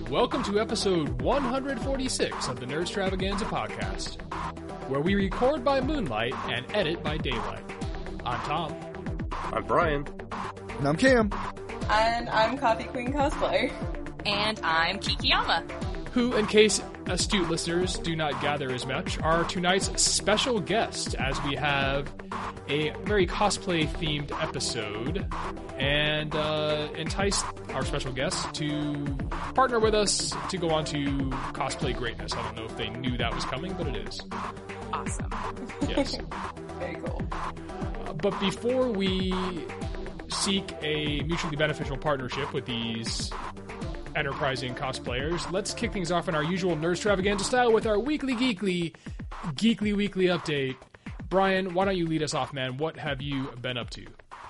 Welcome to episode 146 of the Nerdstravaganza podcast, where we record by moonlight and edit by daylight. I'm Tom. I'm Brian. And I'm Cam. And I'm Coffee Queen Cosplay. And I'm Kikiyama. Who, in case astute listeners do not gather as much, are tonight's special guest, as we have a very cosplay-themed episode, and entice our special guest to partner with us to go on to cosplay greatness. I don't know if they knew that was coming, but it is. Awesome. Yes. Very cool. But before we seek a mutually beneficial partnership with these enterprising cosplayers, let's kick things off in our usual Nerdstravaganza style with our weekly weekly update. Brian, why don't you lead us off, man? What have you been up to?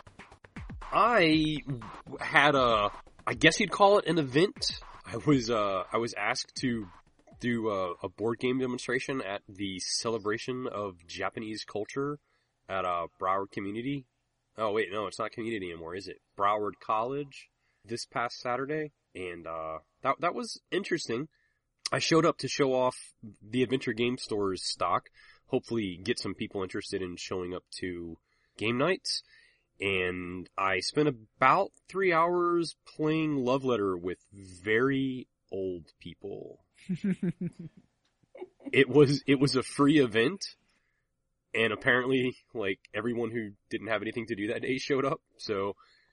I had I guess you'd call it an event. I was asked to do a board game demonstration at the Celebration of Japanese Culture at Broward Community. Oh wait, no, it's not community anymore, is it? Broward College this past Saturday, and that was interesting. I showed up to show off the Adventure Game Store's stock, hopefully get some people interested in showing up to game nights, and I spent about 3 hours playing Love Letter with very old people. It was a free event. And apparently, like, everyone who didn't have anything to do that day showed up, so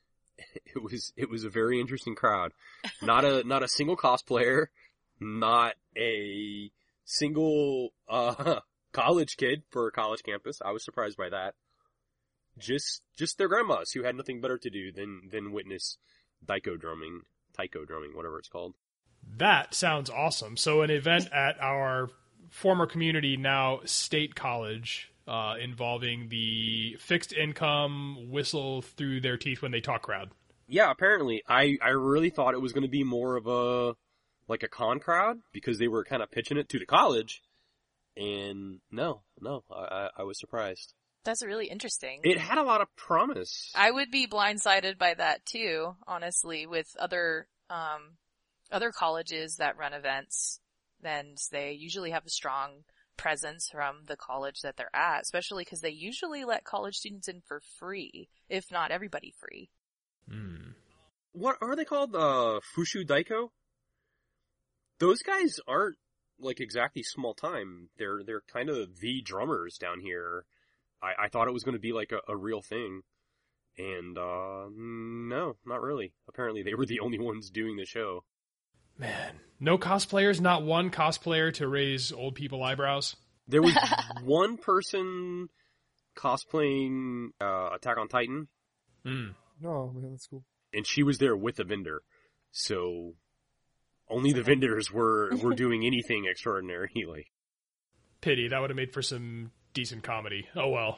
it was a very interesting crowd. Not a single cosplayer, not a single college kid for a college campus. I was surprised by that. Just their grandmas who had nothing better to do than witness taiko drumming, whatever it's called. That sounds awesome. So an event at our former community, now state college, involving the fixed income whistle through their teeth when they talk crowd. Yeah, apparently. I really thought it was going to be more of a con crowd because they were kind of pitching it to the college. And no, I was surprised. That's really interesting. It had a lot of promise. I would be blindsided by that too, honestly, with other colleges that run events. And they usually have a strong presence from the college that they're at, especially because they usually let college students in for free, if not everybody free. What are they called? Fushu Daiko? Those guys aren't like exactly small time. They're kind of the drummers down here. I thought it was going to be like a real thing. And no, not really. Apparently they were the only ones doing the show. Man, no cosplayers, not one cosplayer to raise old people eyebrows? There was one person cosplaying Attack on Titan. Oh, man, that's cool. And she was there with the vendor. So only the vendors were doing anything extraordinary. Like, pity, that would have made for some decent comedy. Oh well.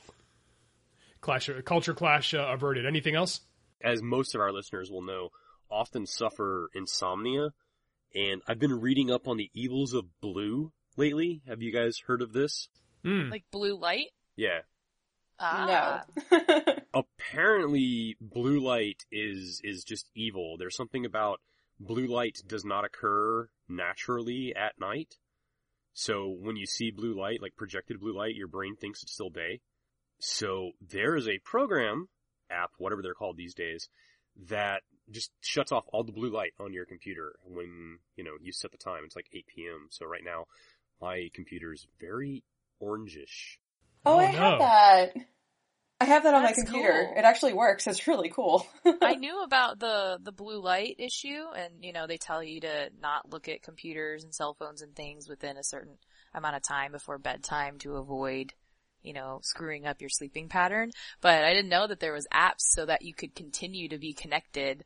Culture clash averted. Anything else? As most of our listeners will know, often suffer insomnia. And I've been reading up on the evils of blue lately. Have you guys heard of this? Like blue light? Yeah. No. Apparently, blue light is just evil. There's something about blue light does not occur naturally at night. So when you see blue light, like projected blue light, your brain thinks it's still day. So there is a program, app, whatever they're called these days, that just shuts off all the blue light on your computer when, you set the time. It's like 8 p.m. So right now, my computer is very orangish. Oh, I have that. I have that on my That's computer. cool. It actually works. It's really cool. I knew about the blue light issue, and, they tell you to not look at computers and cell phones and things within a certain amount of time before bedtime to avoid, screwing up your sleeping pattern. But I didn't know that there was apps so that you could continue to be connected.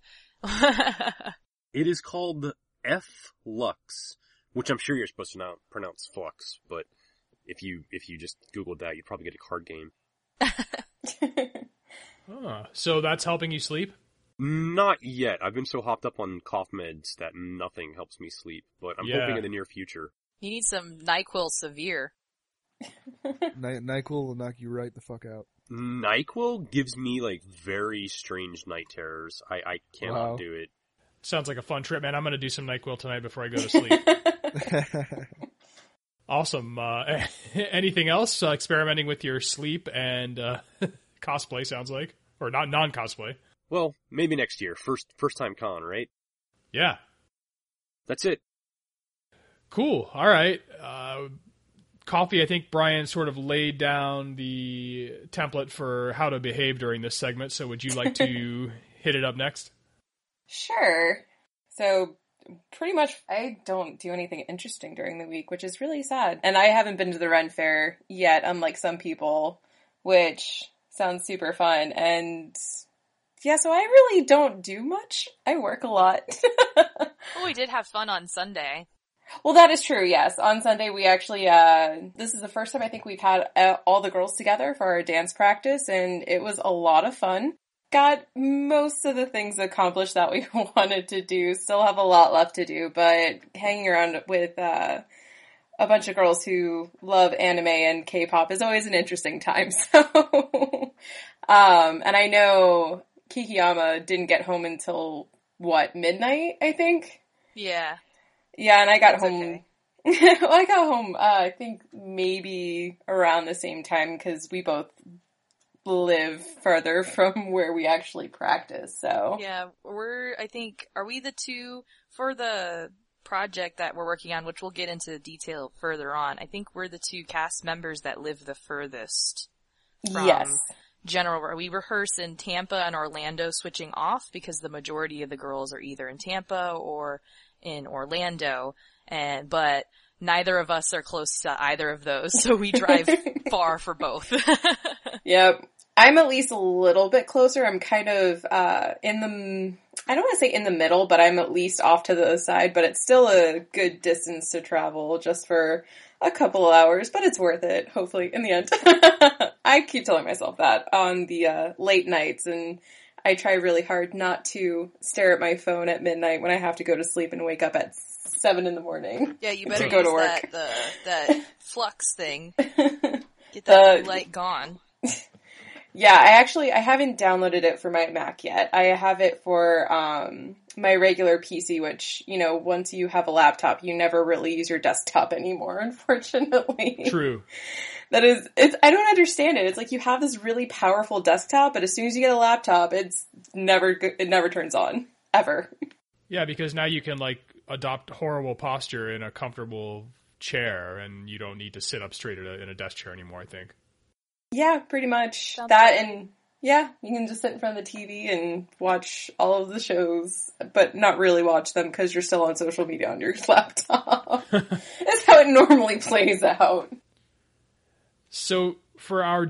It is called F-Lux, which I'm sure you're supposed to now pronounce flux, but if you just Googled that, you'd probably get a card game. So that's helping you sleep? Not yet. I've been so hopped up on cough meds that nothing helps me sleep, but I'm hoping in the near future. You need some NyQuil Severe. NyQuil will knock you right the fuck out. NyQuil gives me, like, very strange night terrors. I cannot do it. Sounds like a fun trip, man. I'm going to do some NyQuil tonight before I go to sleep. Awesome. Anything else? Experimenting with your sleep and cosplay, sounds like. Or not non-cosplay. Well, maybe next year. First time con, right? Yeah. That's it. Cool. All right. Coffee, I think Brian sort of laid down the template for how to behave during this segment, so would you like to hit it up next? Sure. So, pretty much, I don't do anything interesting during the week, which is really sad. And I haven't been to the Ren Fair yet, unlike some people, which sounds super fun. And yeah, so I really don't do much. I work a lot. Well, we did have fun on Sunday. Well, that is true, yes. On Sunday, we actually, this is the first time I think we've had all the girls together for our dance practice, and it was a lot of fun. Got most of the things accomplished that we wanted to do. Still have a lot left to do, but hanging around with a bunch of girls who love anime and K-pop is always an interesting time. So, and I know Kikiyama didn't get home until, midnight, I think? Yeah. Yeah, and I got home. Okay. Well, I got home, I think maybe around the same time because we both live further from where we actually practice, so. Yeah, are we the two, for the project that we're working on, which we'll get into detail further on, I think we're the two cast members that live the furthest from Yes. general. We rehearse in Tampa and Orlando, switching off because the majority of the girls are either in Tampa or in Orlando, but neither of us are close to either of those, so we drive far for both. Yep. I'm at least a little bit closer. I'm kind of I don't want to say in the middle, but I'm at least off to the side, but it's still a good distance to travel just for a couple of hours, but it's worth it, hopefully, in the end. I keep telling myself that on the late nights, and I try really hard not to stare at my phone at midnight when I have to go to sleep and wake up at 7 in the morning. Yeah, you better to go use to work. that flux thing. Get that blue light gone. Yeah, I haven't downloaded it for my Mac yet. I have it for my regular PC, which, once you have a laptop, you never really use your desktop anymore, unfortunately. True. I don't understand it. It's like you have this really powerful desktop, but as soon as you get a laptop, it never turns on. Ever. Yeah, because now you can, adopt horrible posture in a comfortable chair, and you don't need to sit up straight in a desk chair anymore, I think. Yeah, pretty much. Sounds That good. and, yeah, you can just sit in front of the TV and watch all of the shows, but not really watch them because you're still on social media on your laptop. That's how it normally plays out. So, for our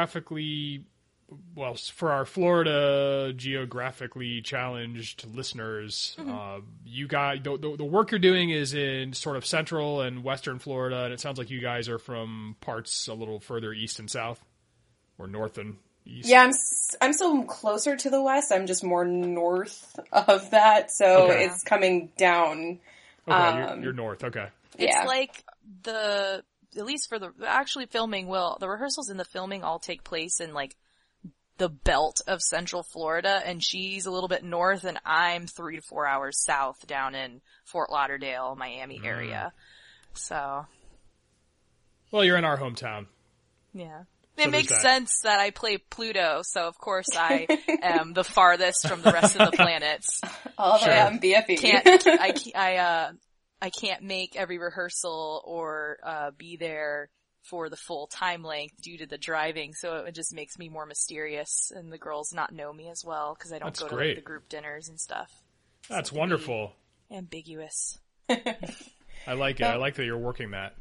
Florida geographically challenged listeners, you guys, the work you're doing is in sort of central and western Florida, and it sounds like you guys are from parts a little further east and south, or north and east. Yeah, I'm still closer to the west. I'm just more north of that, so Okay. it's coming down. Okay, you're north. Okay. It's Yeah. like at least for the actually filming, the rehearsals and the filming all take place in the belt of Central Florida, and she's a little bit north, and I'm 3 to 4 hours south down in Fort Lauderdale, Miami area. So. Well, you're in our hometown. Yeah. So It makes there's that. sense that I play Pluto, so of course I am the farthest from the rest of the planets. All the way Sure. out in BFE. I can't make every rehearsal or be there for the full time length due to the driving, so it just makes me more mysterious, and the girls not know me as well because I don't That's go to great. the group dinners and stuff. That's So it can be wonderful. Ambiguous. I like it. I like that you're working that.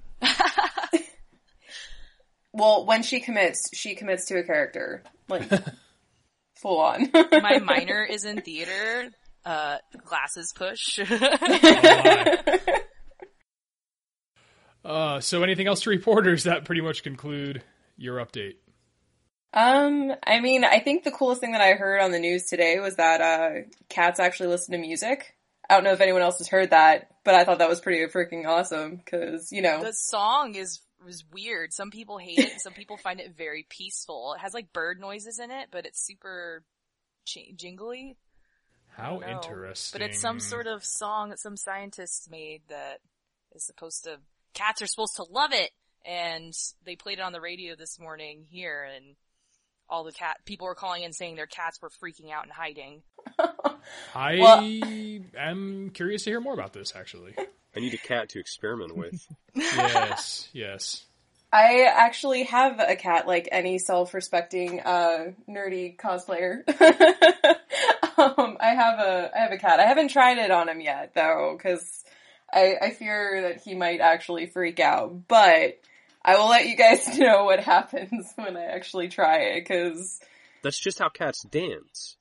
Well, when she commits to a character. Full on. My minor is in theater. Glasses push. So anything else to report, or does that pretty much conclude your update? I think the coolest thing that I heard on the news today was that, cats actually listen to music. I don't know if anyone else has heard that, but I thought that was pretty freaking awesome, cause, The song was weird. Some people hate it, and some people find it very peaceful. It has bird noises in it, but it's super jingly. I How don't know. interesting. But it's some sort of song that some scientists made that is supposed to, cats are supposed to love it. And they played it on the radio this morning here, and all the people were calling in saying their cats were freaking out and hiding. I am curious to hear more about this, actually. I need a cat to experiment with. Yes, yes. I actually have a cat, like any self-respecting, nerdy cosplayer. I have a cat. I haven't tried it on him yet, though, because I fear that he might actually freak out. But I will let you guys know what happens when I actually try it, because... That's just how cats dance.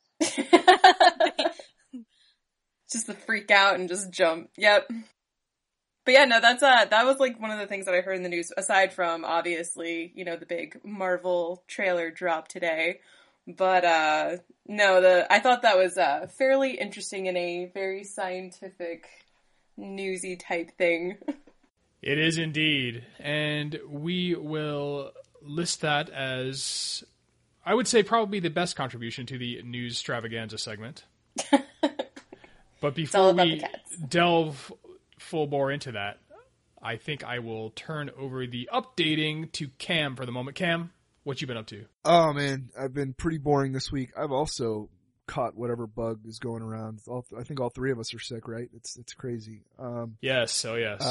Just to freak out and just jump. Yep. But yeah, no, that was like one of the things that I heard in the news, aside from obviously, the big Marvel trailer drop today. But, no, I thought that was, fairly interesting and a very scientific, newsy type thing. It is indeed. And we will list that as, I would say, probably the best contribution to the news extravaganza segment. But before we delve full bore into that, I think I will turn over the updating to Cam for the moment. Cam, what you been up to? Oh man, I've been pretty boring this week. I've also caught whatever bug is going around. I think all three of us are sick, right? It's crazy. Yes, oh yes.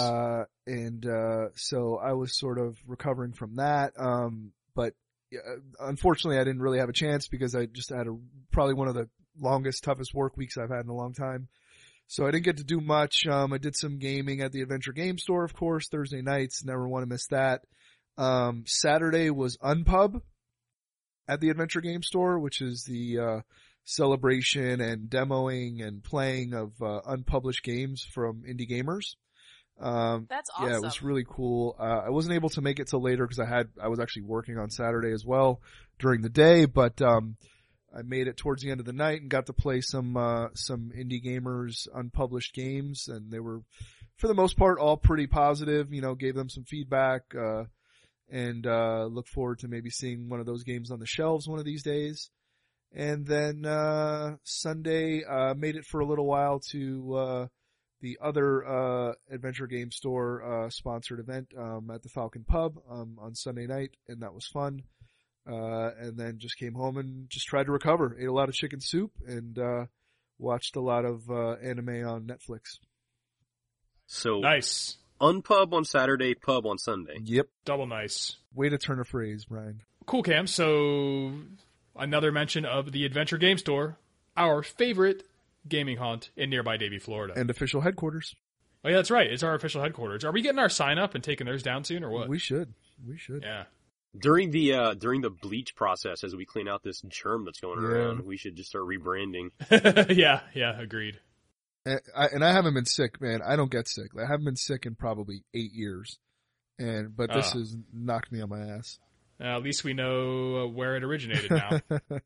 So I was sort of recovering from that. But unfortunately I didn't really have a chance because I just had probably one of the longest, toughest work weeks I've had in a long time. So I didn't get to do much. I did some gaming at the Adventure Game Store, of course, Thursday nights. Never want to miss that. Saturday was Unpub at the Adventure Game Store, which is the celebration and demoing and playing of unpublished games from indie gamers. That's awesome. Yeah, it was really cool. I wasn't able to make it till later because I was actually working on Saturday as well during the day, but I made it towards the end of the night and got to play some indie gamers unpublished games, and they were, for the most part, all pretty positive. Gave them some feedback, and look forward to maybe seeing one of those games on the shelves one of these days. And then Sunday, made it for a little while to the other Adventure Game Store sponsored event at the Falcon Pub on Sunday night, and that was fun. And then just came home and just tried to recover. Ate a lot of chicken soup and watched a lot of anime on Netflix. So Nice. Unpub on Saturday, pub on Sunday. Yep. Double nice. Way to turn a phrase, Brian. Cool, Cam. So another mention of the Adventure Game Store, our favorite gaming haunt in nearby Davie, Florida. And official headquarters. Oh yeah, that's right. It's our official headquarters. Are we getting our sign up and taking theirs down soon or what? We should. Yeah. During the bleach process, as we clean out this germ that's going around, we should just start rebranding. Yeah, agreed. And I haven't been sick, man. I don't get sick. I haven't been sick in probably 8 years. But this has knocked me on my ass. At least we know where it originated now.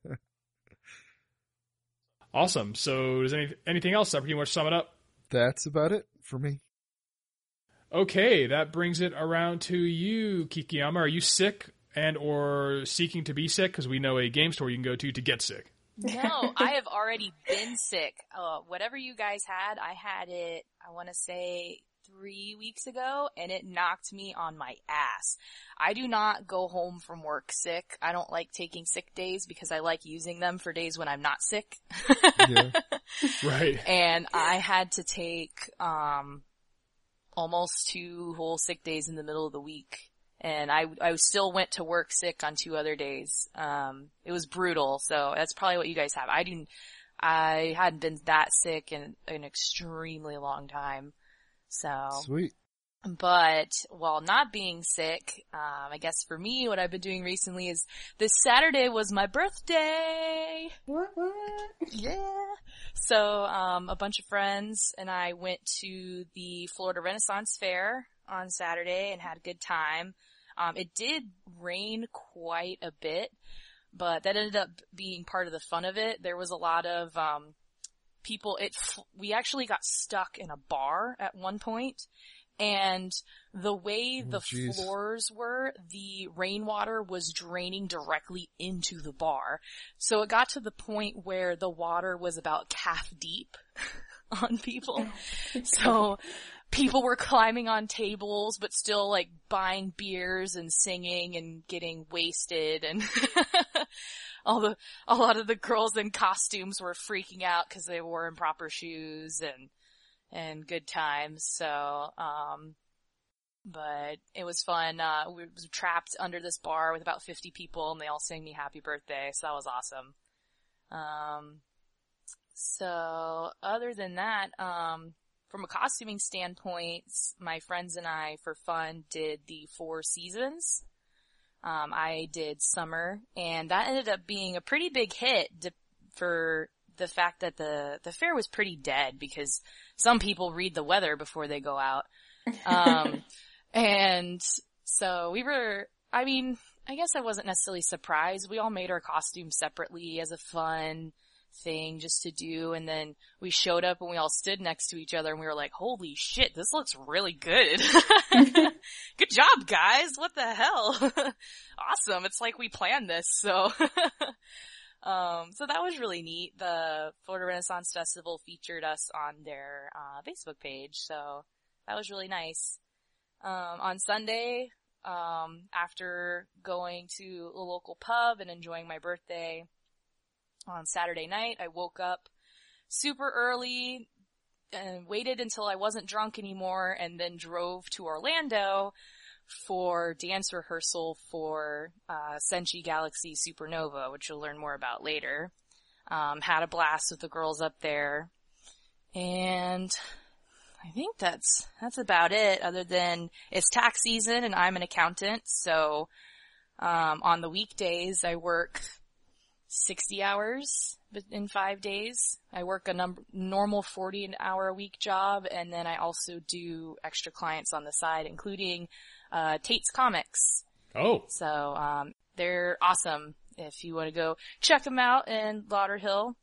Awesome. So does anything else? That pretty much sum it up? That's about it for me. Okay, that brings it around to you, Kikiyama. Are you sick and or seeking to be sick? Because we know a game store you can go to get sick. No, I have already been sick. Whatever you guys had, I had it, I want to say 3 weeks ago, and it knocked me on my ass. I do not go home from work sick. I don't like taking sick days because I like using them for days when I'm not sick. Yeah. Right. And I had to take almost 2 whole sick days in the middle of the week. And I still went to work sick on 2 other days. It was brutal. So that's probably what you guys have. I hadn't been that sick in an extremely long time. So. Sweet. But while not being sick, I guess for me, what I've been doing recently is this Saturday was my birthday. What? Yeah. So, a bunch of friends and I went to the Florida Renaissance Fair on Saturday and had a good time. It did rain quite a bit, but that ended up being part of the fun of it. There was a lot of, people, we actually got stuck in a bar at one point And the way the jeez. floors were, the rainwater was draining directly into the bar. So it got to the point where the water was about calf deep on people. So people were climbing on tables, but still like buying beers and singing and getting wasted, and a lot of the girls in costumes were freaking out because they wore improper shoes and good times. So, but it was fun. We were trapped under this bar with about 50 people, and they all sang me happy birthday. So that was awesome. So other than that, from a costuming standpoint, my friends and I, for fun, did the 4 seasons. I did summer, and that ended up being a pretty big hit for the fact that the fair was pretty dead, because some people read the weather before they go out. And so I guess I wasn't necessarily surprised. We all made our costumes separately as a fun thing just to do, and then we showed up and we all stood next to each other and we were like, holy shit, this looks really good. Good job, guys. What the hell? Awesome. It's like we planned this. So so that was really neat. The Florida Renaissance Festival featured us on their Facebook page, so that was really nice. On Sunday, after going to a local pub and enjoying my birthday, on Saturday night, I woke up super early and waited until I wasn't drunk anymore, and then drove to Orlando for dance rehearsal for Senshi Galaxy Supernova, which you'll learn more about later. Had a blast with the girls up there, and I think that's about it, other than it's tax season and I'm an accountant, so on the weekdays I work 60 hours in 5 days. I work a normal 40-hour-a-week job, and then I also do extra clients on the side, including Tate's Comics. Oh. So they're awesome if you want to go check them out in Lauderhill.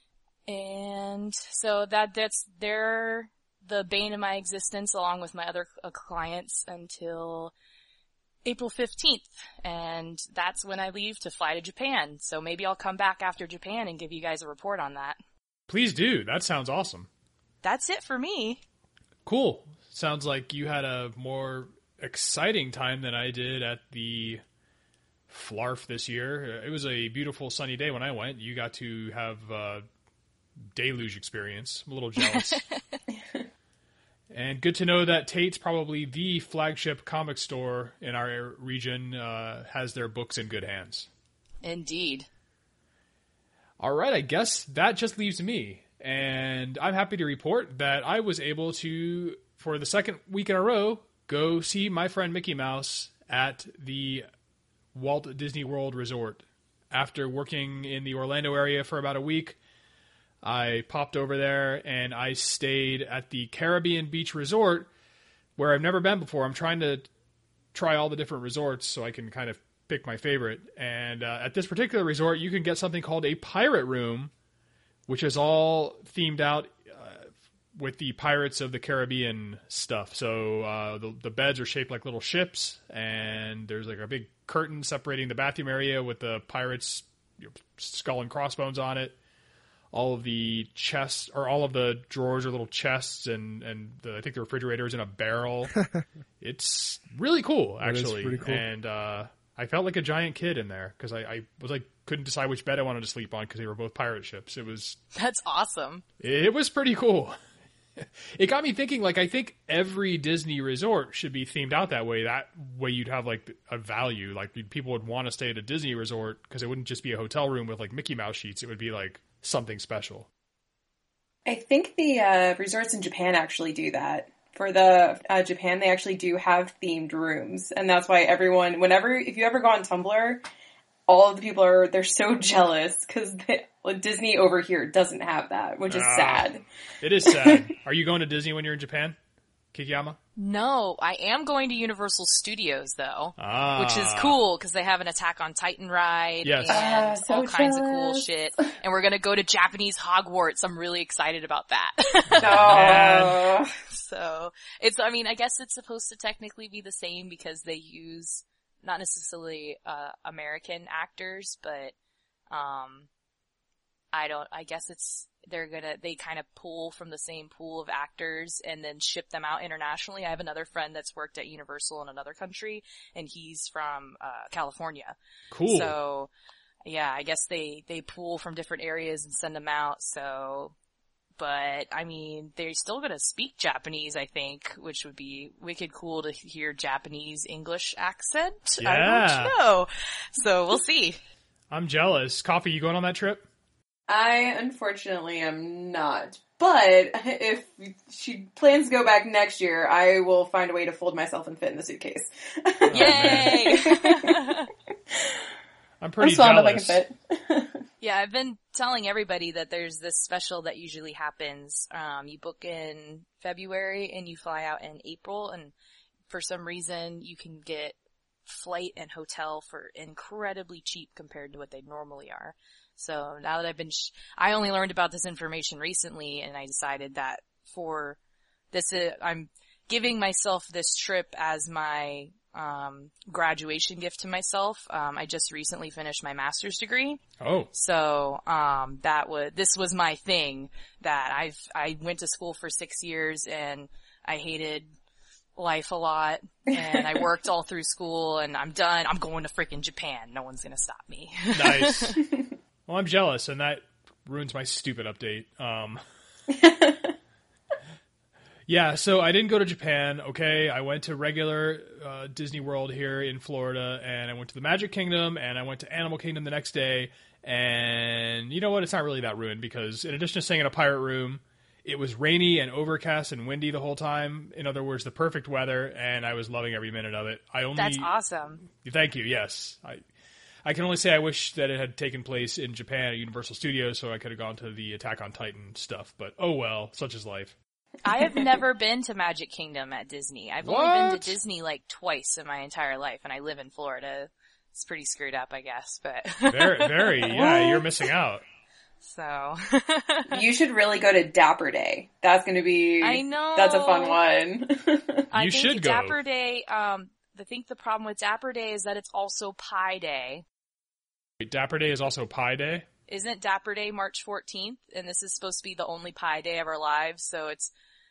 And so they're the bane of my existence, along with my other clients, until April 15th, and that's when I leave to fly to Japan. So maybe I'll come back after Japan and give you guys a report on that. Please do. That sounds awesome. That's it for me. Cool. Sounds like you had a more exciting time than I did at the Flarf this year. It was a beautiful sunny day when I went. You got to have a deluge experience. I'm a little jealous. And good to know that Tate's, probably the flagship comic store in our region, has their books in good hands. Indeed. All right, I guess that just leaves me. And I'm happy to report that I was able to, for the second week in a row, go see my friend Mickey Mouse at the Walt Disney World Resort. After working in the Orlando area for about a week, I popped over there and I stayed at the Caribbean Beach Resort, where I've never been before. I'm trying to try all the different resorts so I can kind of pick my favorite. And at this particular resort, you can get something called a pirate room, which is all themed out with the Pirates of the Caribbean stuff. So the beds are shaped like little ships, and there's like a big curtain separating the bathroom area with the pirates' skull and crossbones on it. All of the chests, or all of the drawers are little chests, and I think the refrigerator is in a barrel. It's really cool, actually. Pretty cool. And I felt like a giant kid in there, because I was like, couldn't decide which bed I wanted to sleep on, because they were both pirate ships. That's awesome. It was pretty cool. It got me thinking, like, I think every Disney resort should be themed out that way. That way you'd have, like, a value. Like, people would want to stay at a Disney resort, because it wouldn't just be a hotel room with, like, Mickey Mouse sheets. It would be, like, something special. I think the resorts in Japan actually do that. For the Japan, they actually do have themed rooms, and that's why everyone, if you ever go on Tumblr, all of the people they're so jealous because Disney over here doesn't have that, which is sad. It is sad. Are you going to Disney when you're in Japan? Kikiyama? No, I am going to Universal Studios though, Ah. which is cool because they have an Attack on Titan ride Yes. and So all kinds of cool jealous. shit. And we're gonna go to Japanese Hogwarts. I'm really excited about that. Oh. So it's, I mean, I guess it's supposed to technically be the same because they use not necessarily American actors, but I guess they kind of pull from the same pool of actors and then ship them out internationally. I have another friend that's worked at Universal in another country, and he's from California. Cool. So, yeah, I guess they pull from different areas and send them out, so... But, I mean, they're still gonna speak Japanese, I think, which would be wicked cool to hear Japanese English accent. Yeah. I don't know. So, we'll see. I'm jealous. Coffee, you going on that trip? I unfortunately am not. But if she plans to go back next year, I will find a way to fold myself and fit in the suitcase. Yay! I'm pretty I'm small enough I jealous. can fit. Yeah, I've been telling everybody that there's this special that usually happens. You book in February and you fly out in April, and for some reason you can get flight and hotel for incredibly cheap compared to what they normally are. So now that I only learned about this information recently, and I decided that for this, I'm giving myself this trip as my graduation gift to myself. I just recently finished my master's degree. Oh. So, this was my thing that I went to school for 6 years and I hated life a lot and I worked all through school and I'm done. I'm going to freaking Japan. No one's gonna stop me. Nice. Well, I'm jealous, and that ruins my stupid update. Yeah, so I didn't go to Japan, okay? I went to regular Disney World here in Florida, and I went to the Magic Kingdom, and I went to Animal Kingdom the next day, and you know what? It's not really that ruined, because in addition to staying in a pirate room, it was rainy and overcast and windy the whole time. In other words, the perfect weather, and I was loving every minute of it. That's awesome. Thank you, yes. I can only say I wish that it had taken place in Japan at Universal Studios, so I could have gone to the Attack on Titan stuff, but oh well, such is life. I have never been to Magic Kingdom at Disney. I've only been to Disney like twice in my entire life, and I live in Florida. It's pretty screwed up, I guess, but... Very, yeah, you're missing out. So... You should really go to Dapper Day. That's gonna be... I know! That's a fun one. I You think should go. Dapper Day, I think the problem with Dapper Day is that it's also Pi Day. Wait, Dapper Day is also Pi Day? Isn't Dapper Day March 14th? And this is supposed to be the only Pi Day of our lives, so it's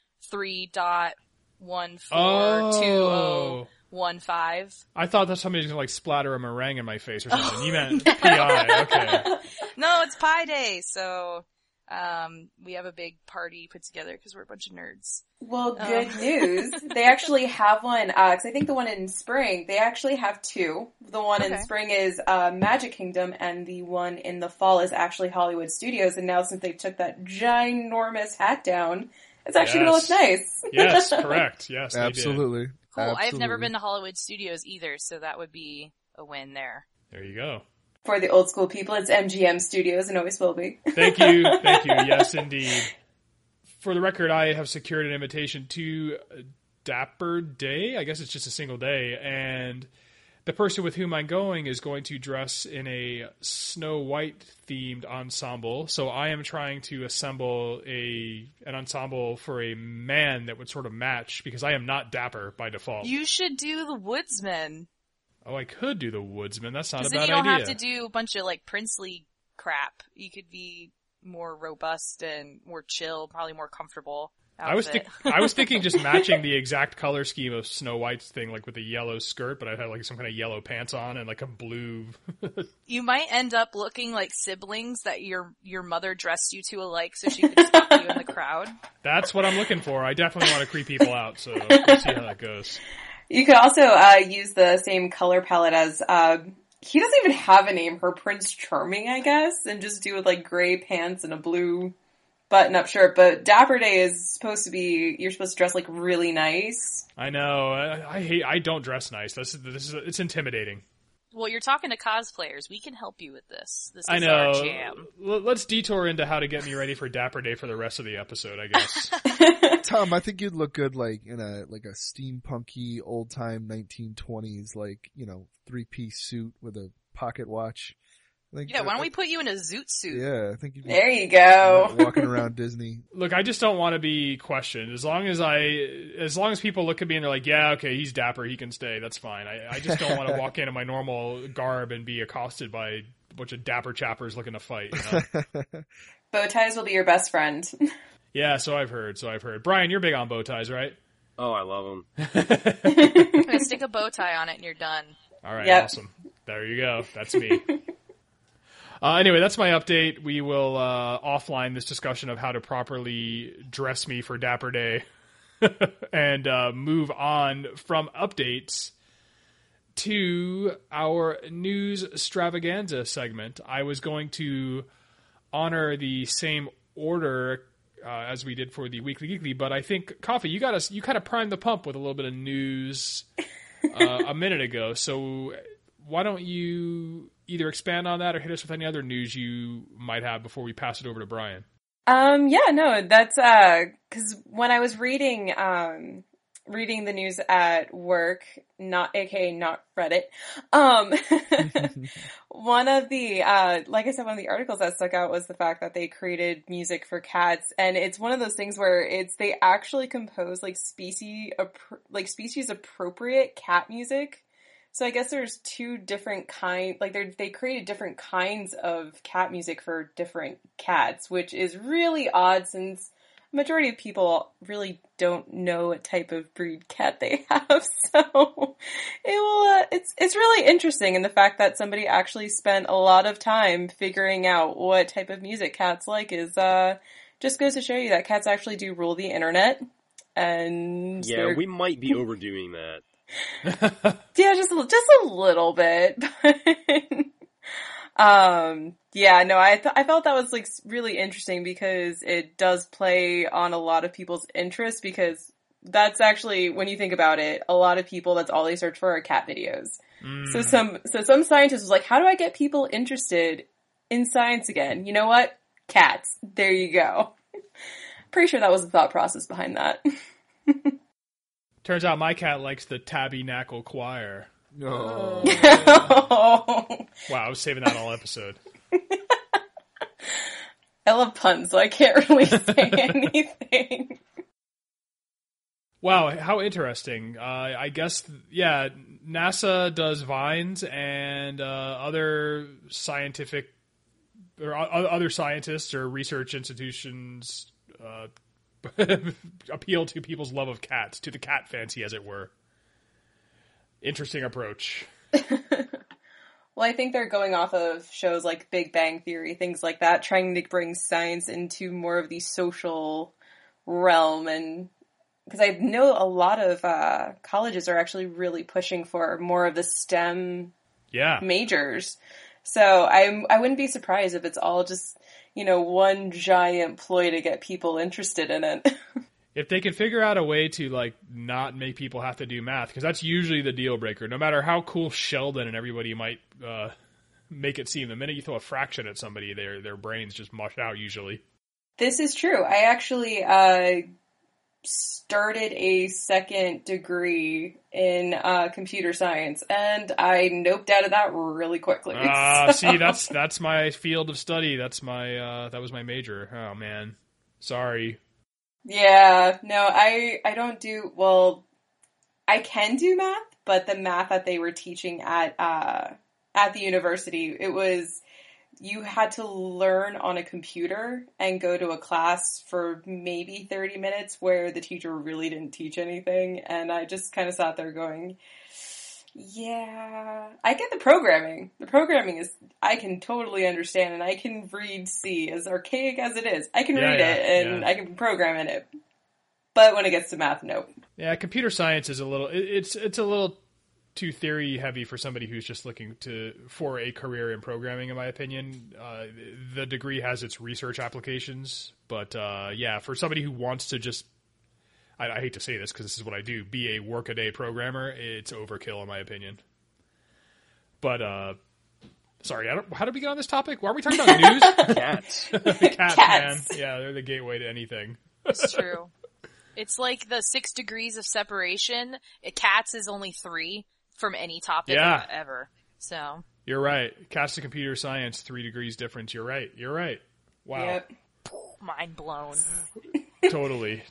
3.142015. I thought that somebody was going to, like, splatter a meringue in my face or something. You meant P.I., okay. No, it's Pi Day, so we have a big party put together because we're a bunch of nerds. Well, good news. They actually have one, because I think the one in spring, they actually have two. The one in spring is Magic Kingdom, and the one in the fall is actually Hollywood Studios. And now since they took that ginormous hat down, it's actually going to look nice. Yes, correct. Yes, they Absolutely. Cool. Absolutely. I've never been to Hollywood Studios either, so that would be a win there. did. There you go. For the old school people, it's MGM Studios and always will be. Thank you. Yes, indeed. For the record, I have secured an invitation to Dapper Day. I guess it's just a single day. And the person with whom I'm going is going to dress in a Snow White themed ensemble. So I am trying to assemble an ensemble for a man that would sort of match, because I am not dapper by default. You should do the Woodsman. Oh, I could do the Woodsman. That's not a Because bad then you don't idea. have to do a bunch of like princely crap. You could be more robust and more chill, probably more comfortable. I was thinking just matching the exact color scheme of Snow White's thing, like with a yellow skirt, but I'd have like some kind of yellow pants on and like a blue. You might end up looking like siblings that your mother dressed you to alike so she could stop you in the crowd. That's what I'm looking for. I definitely want to creep people out, so we'll see how that goes. You could also use the same color palette as, he doesn't even have a name, her Prince Charming, I guess, and just do with like gray pants and a blue button-up shirt. But Dapper Day is supposed to be, you're supposed to dress like really nice. I know. I don't dress nice. It's intimidating. Well, you're talking to cosplayers. We can help you with this. This is I know. our jam. Let's detour into how to get me ready for Dapper Day for the rest of the episode, I guess. Tom, I think you'd look good like in a steampunky old time 1920s, like, 3-piece suit with a pocket watch. I think Yeah, why don't we put you in a zoot suit? Yeah, I think you'd be There you go. walking around Disney. Look, I just don't want to be questioned. As long as people look at me and they're like, yeah, okay, he's dapper, he can stay, that's fine. I just don't want to walk into my normal garb and be accosted by a bunch of dapper chappers looking to fight. Bow ties will be your best friend. Yeah, so I've heard. Brian, you're big on bow ties, right? Oh, I love them. Okay, stick a bow tie on it and you're done. All right, Yep. Awesome. There you go. That's me. Anyway, that's my update. We will offline this discussion of how to properly dress me for Dapper Day and move on from updates to our news extravaganza segment. I was going to honor the same order as we did for the Weekly Geekly, but I think, Coffee, you kind of primed the pump with a little bit of news a minute ago, so why don't you either expand on that or hit us with any other news you might have before we pass it over to Brian? Yeah, no, that's, cause when I was reading the news at work, not Reddit, one of the, like I said, one of the articles that stuck out was the fact that they created music for cats, and it's one of those things where they actually compose species appropriate cat music. So I guess there's two different they created different kinds of cat music for different cats, which is really odd since the majority of people really don't know what type of breed cat they have. So it's really interesting, and the fact that somebody actually spent a lot of time figuring out what type of music cats like is just goes to show you that cats actually do rule the internet. And yeah, we might be overdoing that. Yeah, just a little bit. Yeah, no, I felt that was really interesting because it does play on a lot of people's interests, because that's actually, when you think about it, a lot of people, that's all they search for are cat videos. So some scientist was like, how do I get people interested in science again? You know what? Cats. There you go. Pretty sure that was the thought process behind that. Turns out my cat likes the Tabernacle Choir. Oh. Wow, I was saving that all episode. I love puns, so I can't really say anything. Wow, how interesting. I guess, yeah, NASA does vines, and other scientific, or other scientists or research institutions appeal to people's love of cats, to the cat fancy, as it were. Interesting approach. Well, I think they're going off of shows like Big Bang Theory, things like that, trying to bring science into more of the social realm. And because I know a lot of colleges are actually really pushing for more of the STEM majors. So I wouldn't be surprised if it's all just, one giant ploy to get people interested in it. If they can figure out a way to, not make people have to do math, because that's usually the deal breaker. No matter how cool Sheldon and everybody might make it seem, the minute you throw a fraction at somebody, their brains just mush out usually. This is true. I actually started a second degree in computer science, and I noped out of that really quickly. See, that's my field of study. That's my that was my major. Oh man, sorry. Yeah, no, I don't do, well, I can do math, but the math that they were teaching at the university, you had to learn on a computer and go to a class for maybe 30 minutes where the teacher really didn't teach anything, and I just kind of sat there going, yeah, I get the programming. The programming is, I can totally understand, and I can read C, as archaic as it is. I can read it, and I can program in it. But when it gets to math, nope. Yeah, computer science is it's a little too theory heavy for somebody who's just looking for a career in programming, in my opinion. The degree has its research applications, but for somebody who wants to just, I hate to say this because this is what I do, be a work-a-day programmer, it's overkill in my opinion. But sorry, how did we get on this topic? Why are we talking about news? Cats. Cats, Cats. man. Yeah, they're the gateway to anything. It's true. It's like the 6 degrees of separation. Cats is only 3 from any topic Yeah. ever. So. You're right. Cats to computer science, 3 degrees difference. You're right. Wow. Yep. Mind blown. Totally.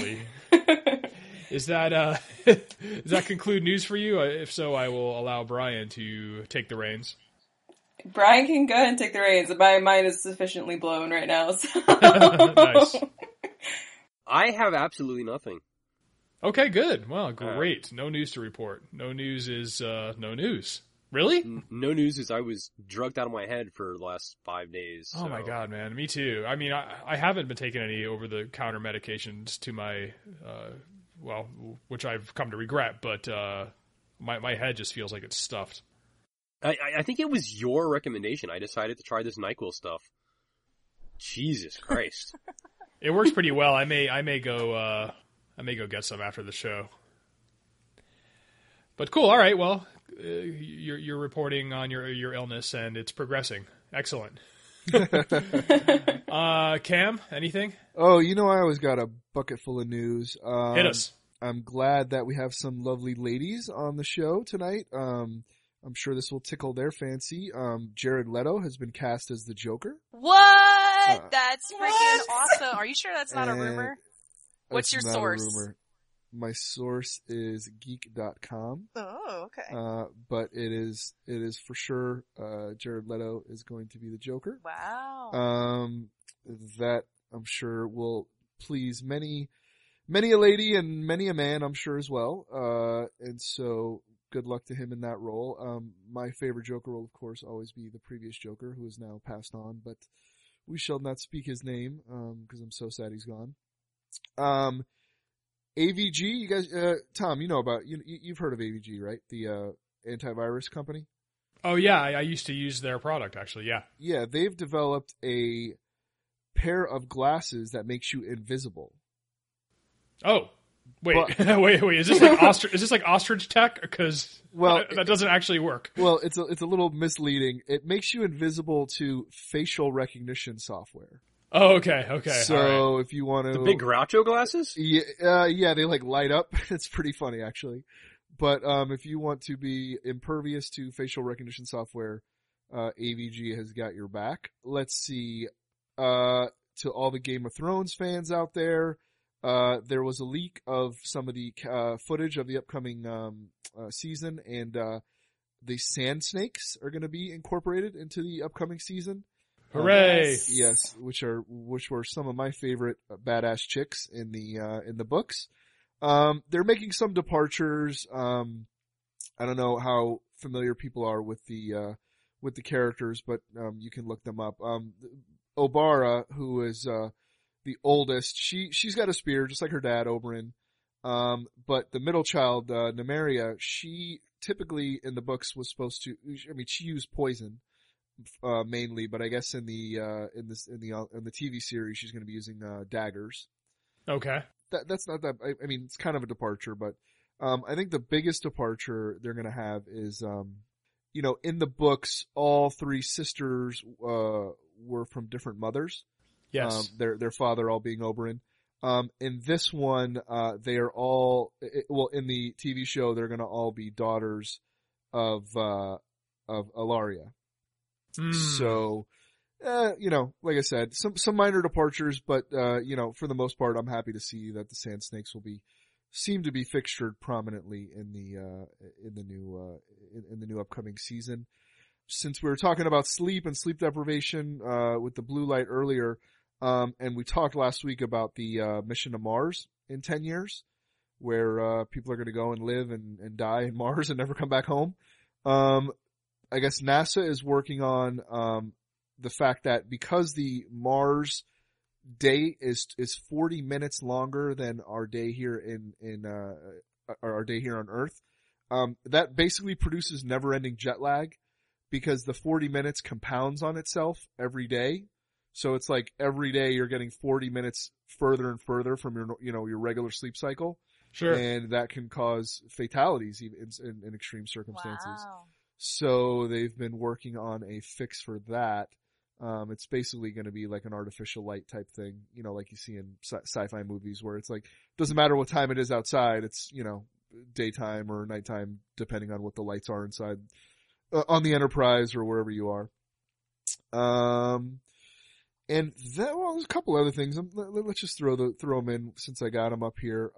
Does that conclude news for you? If so, I will allow Brian to take the reins. Brian can go ahead and take the reins. My mind is sufficiently blown right now. So. Nice. I have absolutely nothing. Okay, good. Well, great. No news to report. No news is no news. Really? No news is I was drugged out of my head for the last 5 days. Oh my god, man. Me too. I mean, I haven't been taking any over-the-counter medications to my, which I've come to regret, but my head just feels like it's stuffed. I think it was your recommendation. I decided to try this NyQuil stuff. Jesus Christ. It works pretty well. I may go get some after the show. But cool. All right. Well, you're reporting on your illness and it's progressing. Excellent. Cam, anything? Oh, I always got a bucket full of news. Hit us. I'm glad that we have some lovely ladies on the show tonight. I'm sure this will tickle their fancy. Jared Leto has been cast as the Joker. What? That's freaking awesome. Are you sure that's not a rumor? What's your That's not source? A rumor. My source is geek.com. Oh, okay. But it is for sure, Jared Leto is going to be the Joker. Wow. That I'm sure will please many a lady and many a man, I'm sure as well. And so good luck to him in that role. My favorite Joker will of course always be the previous Joker who is now passed on, but we shall not speak his name, cause I'm so sad he's gone. AVG, you guys, Tom, you've heard of AVG, right? The, antivirus company? Oh yeah, I used to use their product actually, yeah. Yeah, they've developed a pair of glasses that makes you invisible. Oh. Wait, wait, is this like ostrich tech? Because that doesn't actually work. Well, it's a little misleading. It makes you invisible to facial recognition software. Oh, okay. So if you want to... The big Groucho glasses? Yeah, they light up. It's pretty funny actually. But, if you want to be impervious to facial recognition software, AVG has got your back. Let's see, to all the Game of Thrones fans out there, there was a leak of some of the, footage of the upcoming, season and, the Sand Snakes are going to be incorporated into the upcoming season. Hooray! Yes, which were some of my favorite badass chicks in the books. They're making some departures. I don't know how familiar people are with the characters, but, you can look them up. Obara, who is, the oldest, she's got a spear, just like her dad, Oberyn. But the middle child, Nymeria, she typically in the books was supposed to, she used poison. Mainly, but I guess in the TV series, she's going to be using, daggers. Okay. That's not that, it's kind of a departure, but, I think the biggest departure they're going to have is, in the books, all 3 sisters, were from different mothers. Yes. Their father all being Oberyn. In this one, they are all, in the TV show, they're going to all be daughters of Ilaria. So, like I said, some minor departures, but, for the most part, I'm happy to see that the Sand Snakes seem to be fixtured prominently in the new upcoming season. Since we were talking about sleep and sleep deprivation, with the blue light earlier, and we talked last week about the, mission to Mars in 10 years, where, people are going to go and live and die in Mars and never come back home. I guess NASA is working on, the fact that because the Mars day is 40 minutes longer than our day here our day here on Earth, that basically produces never-ending jet lag because the 40 minutes compounds on itself every day. So it's like every day you're getting 40 minutes further and further from your regular sleep cycle. Sure. And that can cause fatalities even in extreme circumstances. Wow. So they've been working on a fix for that. It's basically going to be like an artificial light type thing, like you see in sci-fi movies where it's like, doesn't matter what time it is outside, it's, daytime or nighttime, depending on what the lights are inside, on the Enterprise or wherever you are. And there's a couple other things. Let's just throw them in since I got them up here.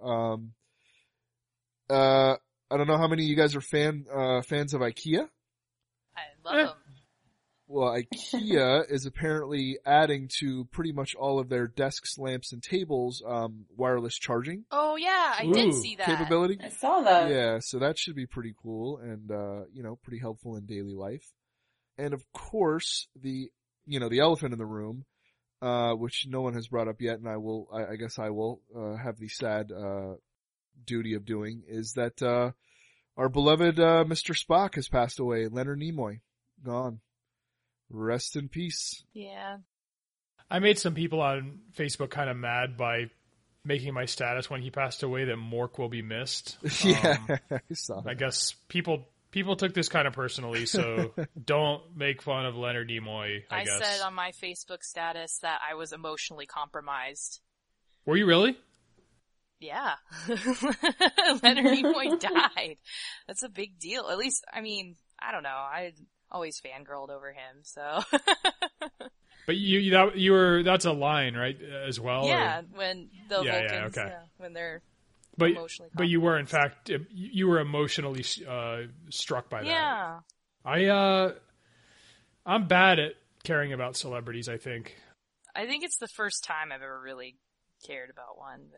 I don't know how many of you guys are fans of IKEA. I love them. Well, IKEA is apparently adding to pretty much all of their desks, lamps, and tables wireless charging. Oh yeah, I did see that capability. I saw that. Yeah, so that should be pretty cool and pretty helpful in daily life. And of course, the elephant in the room, which no one has brought up yet, and I guess I will have the sad duty of doing, is that our beloved Mr. Spock has passed away. Leonard Nimoy, gone. Rest in peace. Yeah. I made some people on Facebook kind of mad by making my status when he passed away that Mork will be missed. Yeah, I saw that. I guess people took this kind of personally, so don't make fun of Leonard Nimoy, I guess. Said on my Facebook status that I was emotionally compromised. Were you really? Yeah. Leonard Nimoy died. That's a big deal. At least, I mean, I don't know. I always fangirled over him, so. But that's a line, right, as well? Yeah, or? When the Vulcans, okay. When they're but, emotionally But you were, in fact, you were emotionally struck by that. Yeah. I'm bad at caring about celebrities, I think. I think it's the first time I've ever really cared about one,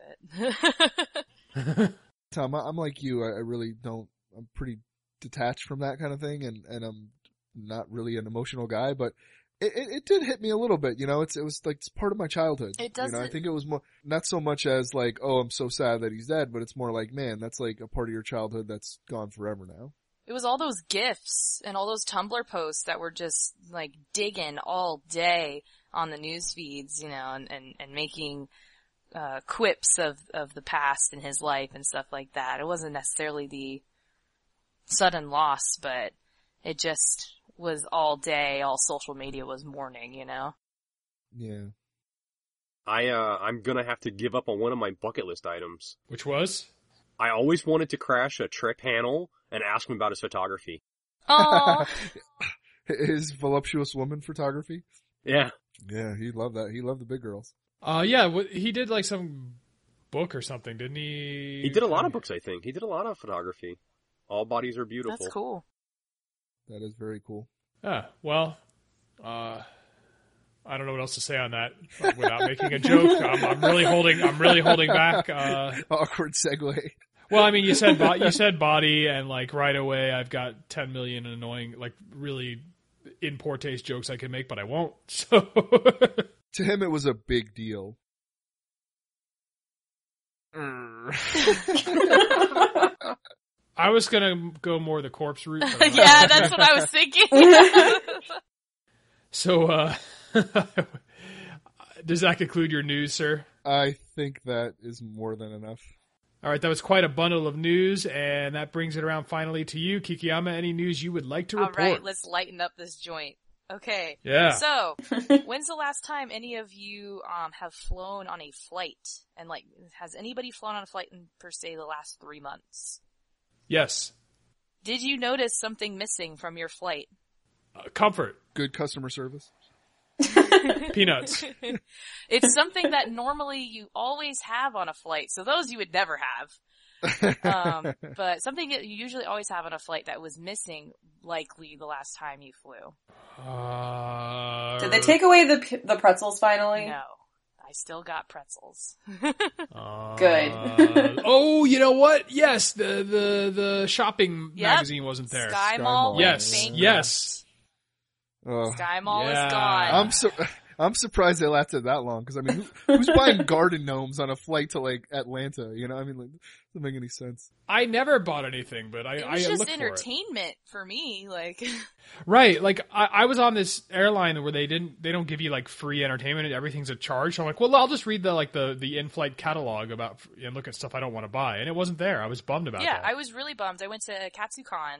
but. Tom, I'm like you. I really don't. I'm pretty detached from that kind of thing, and I'm not really an emotional guy, but it did hit me a little bit. It was like it's part of my childhood. It does. I think it was more not so much as like, oh, I'm so sad that he's dead, but it's more like, man, that's like a part of your childhood that's gone forever now. It was all those GIFs and all those Tumblr posts that were just like digging all day on the news feeds, and making quips of the past in his life and stuff like that. It wasn't necessarily the sudden loss, but it just was all day, all social media was mourning, Yeah. I'm gonna have to give up on one of my bucket list items. Which was? I always wanted to crash a Trek panel and ask him about his photography. Oh. His voluptuous woman photography? Yeah. Yeah, he loved that. He loved the big girls. Yeah, he did like some book or something, didn't he? He did a lot of books, I think. He did a lot of photography. All bodies are beautiful. That's cool. That is very cool. Yeah, well, I don't know what else to say on that without making a joke. I'm really holding back. Awkward segue. Well, I mean, you said body, and like right away, I've got 10 million annoying, like really in poor taste jokes I can make, but I won't. So to him, it was a big deal. I was gonna go more the corpse route. Yeah, that's what I was thinking. So, does that conclude your news, sir? I think that is more than enough. All right, that was quite a bundle of news, and that brings it around finally to you, Kikiyama. Any news you would like to report? All right, let's lighten up this joint. Okay. Yeah. So, when's the last time any of you have flown on a flight? And like, has anybody flown on a flight in, per se, the last 3 months? Yes. Did you notice something missing from your flight? Comfort. Good customer service. Peanuts. It's something that normally you always have on a flight. So those you would never have. But something that you usually always have on a flight that was missing likely the last time you flew. Did they take away the pretzels finally? No. I still got pretzels. Good. Oh, you know what? Yes, the shopping magazine wasn't there. Sky Mall. Yes, yes. Sky Mall is gone. I'm surprised they lasted that long because I mean, who's buying garden gnomes on a flight to like Atlanta? I mean, like, doesn't make any sense. I never bought anything, but I it was just looked entertainment for me, like. Right, like I was on this airline where they don't give you like free entertainment and everything's a charge. So I'm like, well, I'll just read the in-flight catalog and look at stuff I don't want to buy, and it wasn't there. I was bummed about that. Yeah, I was really bummed. I went to KatsuCon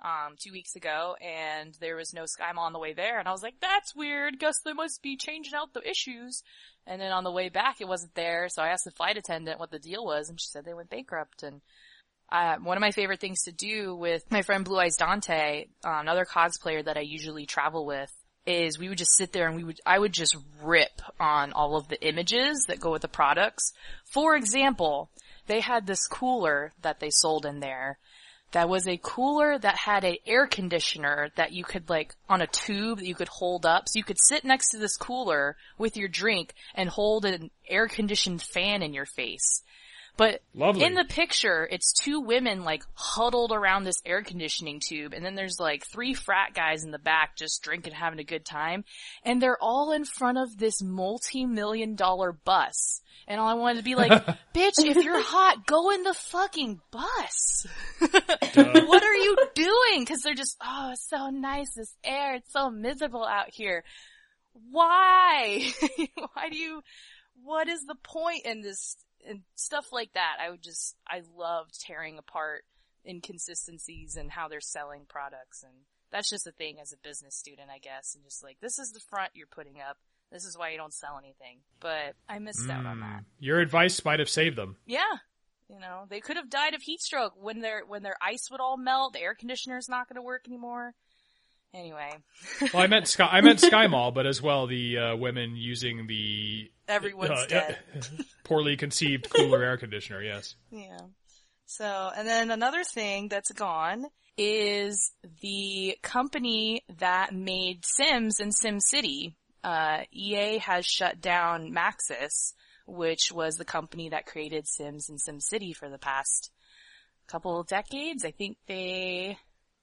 2 weeks ago, and there was no SkyMall on the way there, and I was like, that's weird, guess they must be changing out the issues. And then on the way back, it wasn't there, so I asked the flight attendant what the deal was, and she said they went bankrupt. And one of my favorite things to do with my friend Blue Eyes Dante, another cosplayer that I usually travel with, is we would just sit there and I would just rip on all of the images that go with the products. For example, they had this cooler that they sold in there that was a cooler that had an air conditioner that you could on a tube that you could hold up. So you could sit next to this cooler with your drink and hold an air conditioned fan in your face. But Lovely. In the picture, it's two women huddled around this air conditioning tube, and then there's 3 frat guys in the back just drinking, having a good time, and they're all in front of this multi-million-dollar bus. And all I wanted to be bitch, if you're hot, go in the fucking bus. What are you doing? 'Cause they're just, oh, it's so nice, this air, it's so miserable out here. Why? What is the point in this? And stuff like that. I loved tearing apart inconsistencies and how they're selling products. And that's just a thing as a business student, I guess. And just this is the front you're putting up. This is why you don't sell anything. But I missed out on that. Your advice might have saved them. Yeah. They could have died of heat stroke when their ice would all melt. The air conditioner's not going to work anymore. Anyway. Well, I meant SkyMall, but as well the women using the everyone's dead. Poorly conceived cooler air conditioner, yes. Yeah. So, and then another thing that's gone is the company that made Sims and SimCity. EA has shut down Maxis, which was the company that created Sims and SimCity for the past couple of decades. I think they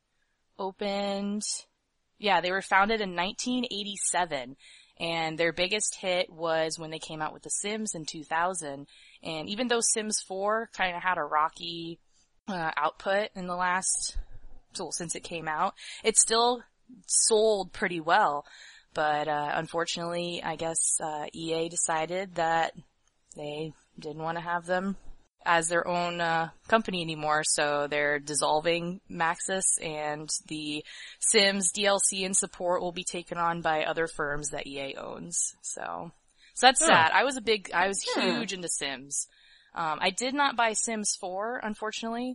they were founded in 1987. And their biggest hit was when they came out with The Sims in 2000. And even though Sims 4 kind of had a rocky output in since it came out, it still sold pretty well. But unfortunately, I guess EA decided that they didn't want to have them as their own company anymore, so they're dissolving Maxis, and the Sims DLC and support will be taken on by other firms that EA owns. So that's sad. I was huge into Sims. I did not buy Sims 4, unfortunately.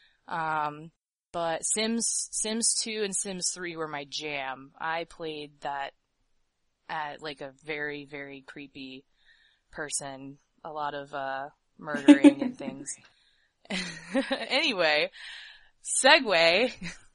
But Sims 2 and Sims 3 were my jam. I played that at a very, very creepy person. A lot of murdering and things. Anyway, segue.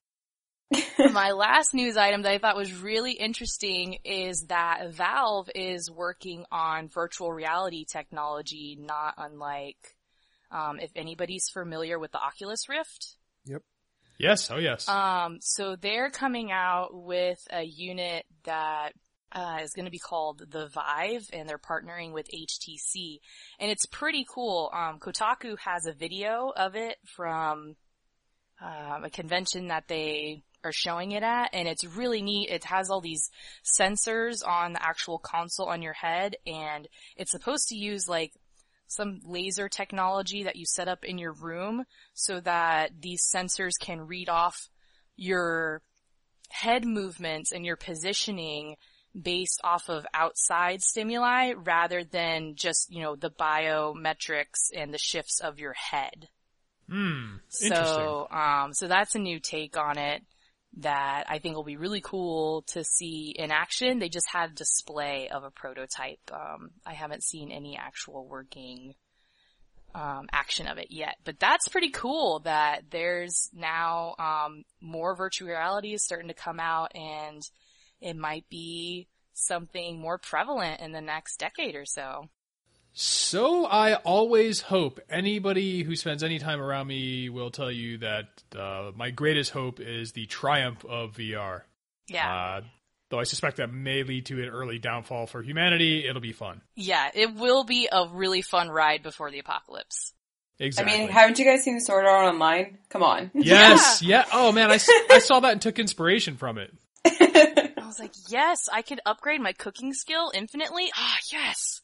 My last news item that I thought was really interesting is that Valve is working on virtual reality technology, not unlike, if anybody's familiar with the Oculus Rift. Yep. Yes, oh yes. So they're coming out with a unit that is going to be called the Vive, and they're partnering with HTC. And it's pretty cool. Kotaku has a video of it from a convention that they are showing it at, and it's really neat. It has all these sensors on the actual console on your head, and it's supposed to use some laser technology that you set up in your room so that these sensors can read off your head movements and your positioning based off of outside stimuli rather than just, the biometrics and the shifts of your head. Interesting. So that's a new take on it that I think will be really cool to see in action. They just had a display of a prototype. I haven't seen any actual working action of it yet, but that's pretty cool that there's now more virtual reality is starting to come out, and it might be something more prevalent in the next decade or so. So I always hope. Anybody who spends any time around me will tell you that my greatest hope is the triumph of VR. Yeah. Though I suspect that may lead to an early downfall for humanity, it'll be fun. Yeah, it will be a really fun ride before the apocalypse. Exactly. I mean, haven't you guys seen Sword Art Online? Come on. Yes, yeah. Oh man, I saw that and took inspiration from it. I was like, yes, I could upgrade my cooking skill infinitely. Ah, yes.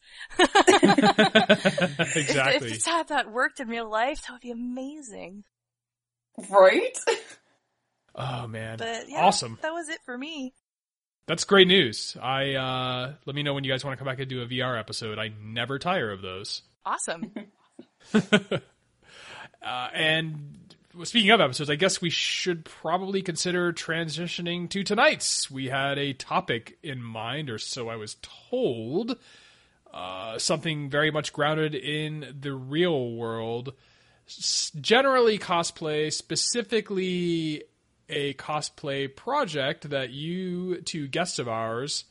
Exactly. If that worked in real life, that would be amazing. Right? Oh man, But yeah, awesome. that was it for me. That's great news. Let me know when you guys want to come back and do a VR episode. I never tire of those. Awesome. And speaking of episodes, I guess we should probably consider transitioning to tonight's. We had a topic in mind, or so I was told. Something very much grounded in the real world. Generally cosplay, specifically a cosplay project that you two guests of ours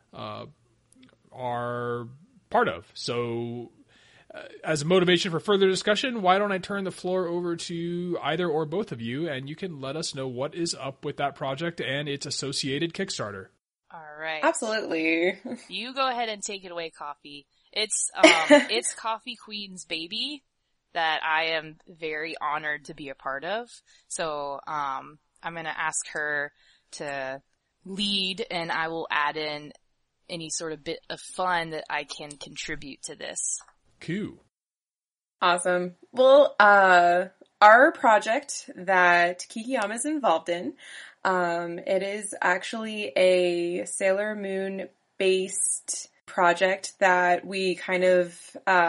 are part of. So as a motivation for further discussion, why don't I turn the floor over to either or both of you, and you can let us know what is up with that project and its associated Kickstarter. All right. Absolutely. You go ahead and take it away, Coffee. It's Coffee Queen's baby that I am very honored to be a part of. So, I'm gonna ask her to lead, and I will add in any sort of bit of fun that I can contribute to this. Cool. Awesome. Well, our project that Kikiyama is involved in, it is actually a Sailor Moon based project that we kind of,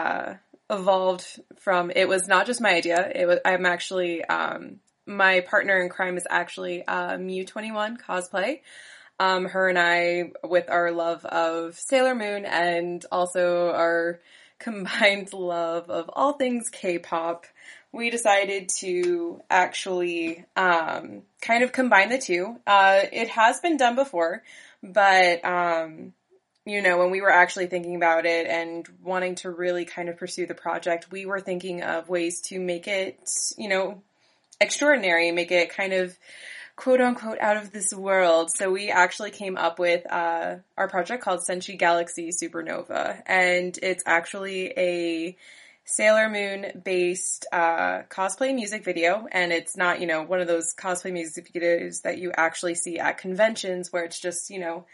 evolved from. It was not just my idea. I'm actually, my partner in crime is actually, Mew21 cosplay. Her and I, with our love of Sailor Moon and also our combined love of all things K-pop, we decided to actually kind of combine the two. It has been done before, but when we were actually thinking about it and wanting to really kind of pursue the project, we were thinking of ways to make it, extraordinary, make it kind of quote unquote out of this world. So we actually came up with our project called Senshi Galaxy Supernova, and it's actually a Sailor Moon based cosplay music video, and it's not, one of those cosplay music videos that you actually see at conventions where it's just,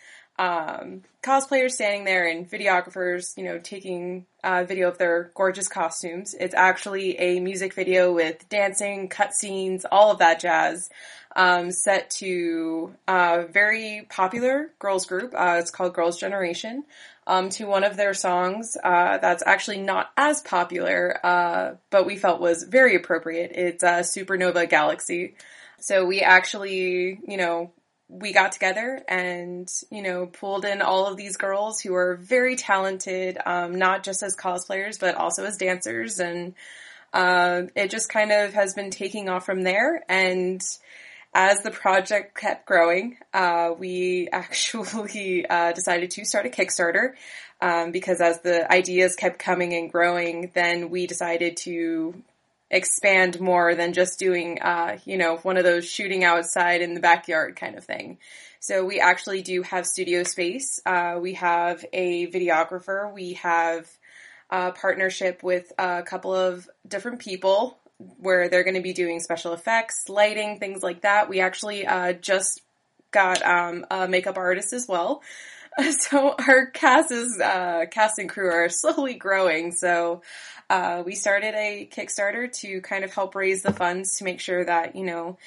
cosplayers standing there and videographers, taking video of their gorgeous costumes. It's actually a music video with dancing, cutscenes, all of that jazz, set to a very popular girls group. It's called Girls' Generation, to one of their songs that's actually not as popular, but we felt was very appropriate. It's Supernova Galaxy. So we actually, we got together and, pulled in all of these girls who are very talented, not just as cosplayers, but also as dancers. And it just kind of has been taking off from there. And as the project kept growing, we actually decided to start a Kickstarter, because as the ideas kept coming and growing, then we decided to expand more than just doing, one of those shooting outside in the backyard kind of thing. So we actually do have studio space. We have a videographer. We have a partnership with a couple of different people where they're going to be doing special effects, lighting, things like that. We actually just got a makeup artist as well. So our cast and crew are slowly growing. So we started a Kickstarter to kind of help raise the funds to make sure that,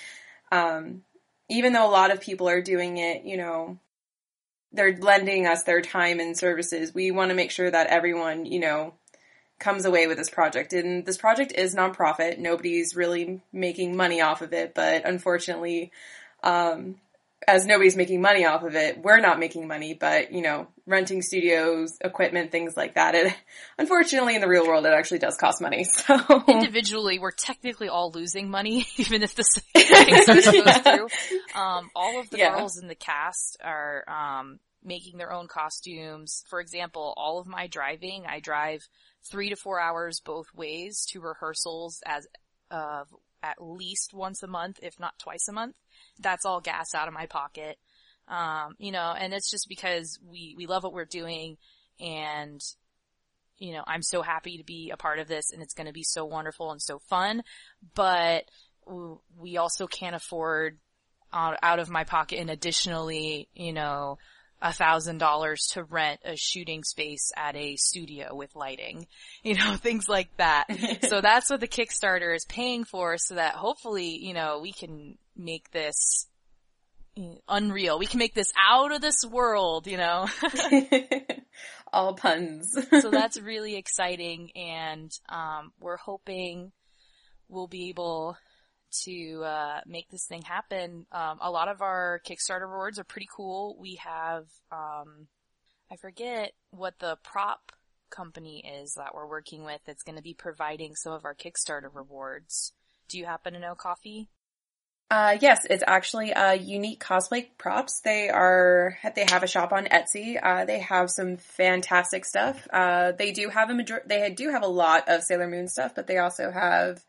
even though a lot of people are doing it, they're lending us their time and services, we want to make sure that everyone, comes away with this project. And this project is nonprofit. Nobody's really making money off of it, but unfortunately, as nobody's making money off of it, we're not making money, but, renting studios, equipment, things like that. Unfortunately, in the real world, it actually does cost money, so. Individually, we're technically all losing money, even if the Kickstarter goes through. All of the girls in the cast are, making their own costumes. For example, all of my driving, I drive 3 to 4 hours both ways to rehearsals at least once a month, if not twice a month. That's all gas out of my pocket. And it's just because we love what we're doing, and, I'm so happy to be a part of this, and it's going to be so wonderful and so fun, but we also can't afford out of my pocket and additionally, $1,000 to rent a shooting space at a studio with lighting, things like that. So that's what the Kickstarter is paying for, so that hopefully, we can make this unreal. We can make this out of this world, you know? All puns. So that's really exciting, and we're hoping we'll be able to make this thing happen. A lot of our Kickstarter rewards are pretty cool. We have, I forget what the prop company is that we're working with that's going to be providing some of our Kickstarter rewards. Do you happen to know, Coffee? Yes, it's actually Unique Cosplay Props. They have a shop on Etsy. They have some fantastic stuff. They do have a lot of Sailor Moon stuff, but they also have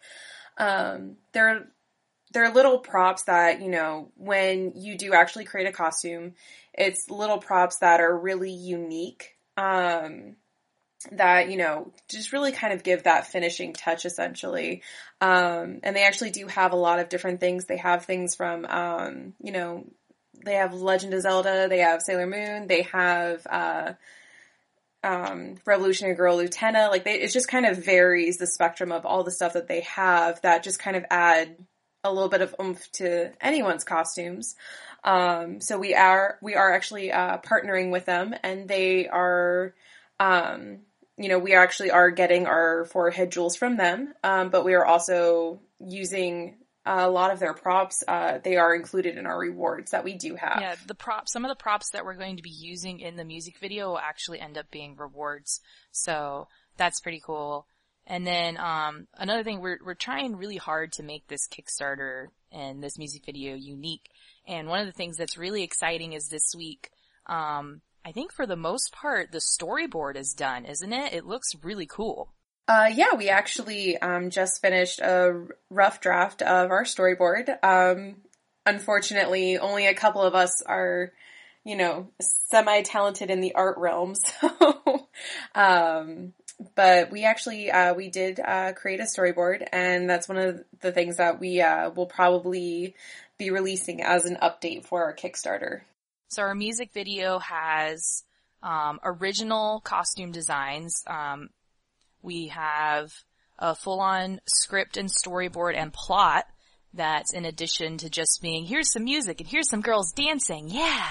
they're little props that, you know, when you do actually create a costume, it's little props that are really unique. That, you know, just really kind of give that finishing touch, essentially. And they actually do have a lot of different things. They have things from, you know, they have Legend of Zelda, they have Sailor Moon, they have, Revolutionary Girl Utena. Like, it just kind of varies the spectrum of all the stuff that they have that just kind of add a little bit of oomph to anyone's costumes. So we are actually, partnering with them, and they are, you know, we actually are getting our forehead jewels from them, but we are also using a lot of their props. They are included in our rewards that we do have. Yeah, some of the props that we're going to be using in the music video will actually end up being rewards. So that's pretty cool. And then, another thing, we're trying really hard to make this Kickstarter and this music video unique. And one of the things that's really exciting is this week, I think for the most part, the storyboard is done, isn't it? It looks really cool. Yeah, we actually, just finished a rough draft of our storyboard. Unfortunately, only a couple of us are, you know, semi-talented in the art realm, so, but we actually, we did, create a storyboard, and that's one of the things that we, will probably be releasing as an update for our Kickstarter. So our music video has original costume designs. We have a full-on script and storyboard and plot that's in addition to just being, here's some music and here's some girls dancing, yeah!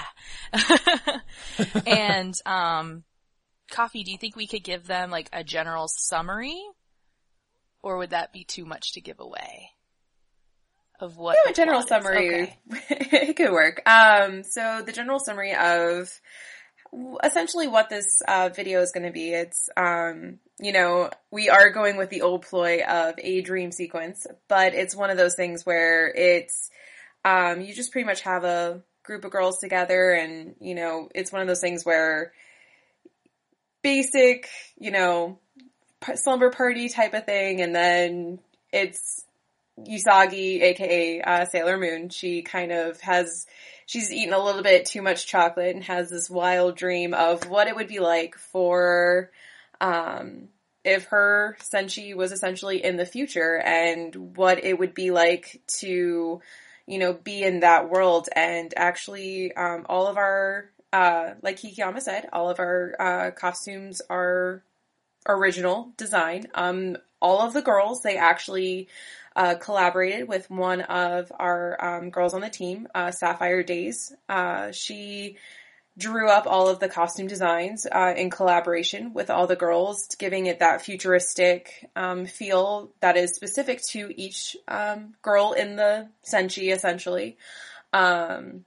And, Coffee, do you think we could give them like a general summary? Or would that be too much to give away? Of what a general summary. Okay. It could work. So the general summary of essentially what this video is going to be, it's, you know, we are going with the old ploy of a dream sequence, but it's one of those things where it's, you just pretty much have a group of girls together, and, you know, it's one of those things where basic, you know, slumber party type of thing, and then it's Usagi, aka Sailor Moon. She kind of she's eaten a little bit too much chocolate and has this wild dream of what it would be like for, if her senshi was essentially in the future, and what it would be like to, you know, be in that world. And actually, all of our, like Hikiyama said, all of our, costumes are original design. All of the girls, they actually, collaborated with one of our girls on the team, Sapphire Days. She drew up all of the costume designs in collaboration with all the girls, giving it that futuristic feel that is specific to each girl in the senshi, essentially. And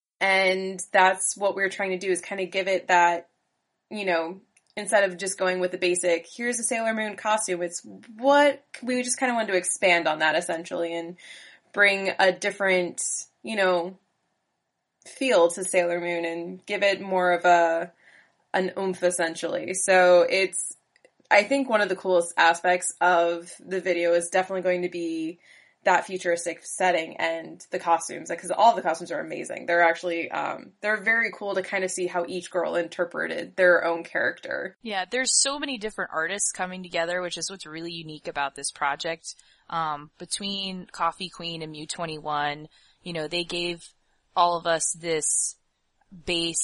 that's what we're trying to do, is kind of give it that, you know, instead of just going with the basic, here's a Sailor Moon costume, it's what we just kind of wanted to expand on that, essentially, and bring a different, you know, feel to Sailor Moon and give it more of an oomph, essentially. So it's, I think one of the coolest aspects of the video is definitely going to be that futuristic setting and the costumes, because all the costumes are amazing. They're actually, they're very cool to kind of see how each girl interpreted their own character. Yeah, there's so many different artists coming together, which is what's really unique about this project. Between Coffee Queen and Mew21, you know, they gave all of us this base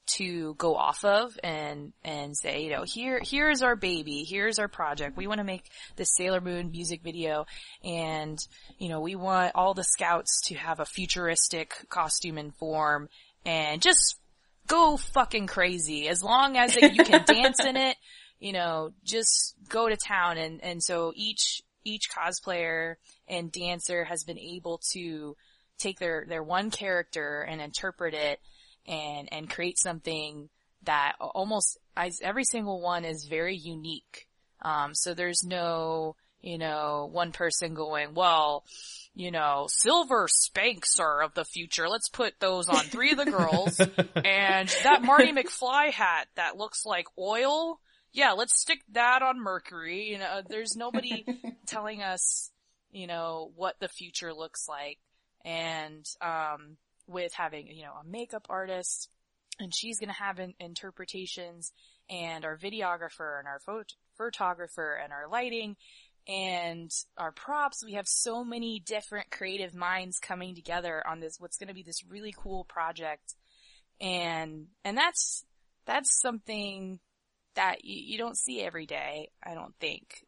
to go off of and say, you know, here's our baby, here's our project. We want to make this Sailor Moon music video, and, you know, we want all the scouts to have a futuristic costume and form, and just go fucking crazy. As long as you can dance in it, you know, just go to town. And so each cosplayer and dancer has been able to take their one character and interpret it and create something that almost every single one is very unique. So there's no, you know, one person going, well, you know, silver Spanx are of the future. Let's put those on 3 of the girls. And that Marty McFly hat that looks like oil, yeah, let's stick that on Mercury. You know, there's nobody telling us, you know, what the future looks like. And, with having, you know, a makeup artist, and she's gonna have interpretations, and our videographer, and our photographer, and our lighting, and our props. We have so many different creative minds coming together on this, what's gonna be this really cool project. And that's something that you don't see every day, I don't think.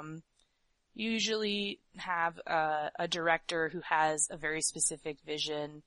Usually have a director who has a very specific vision,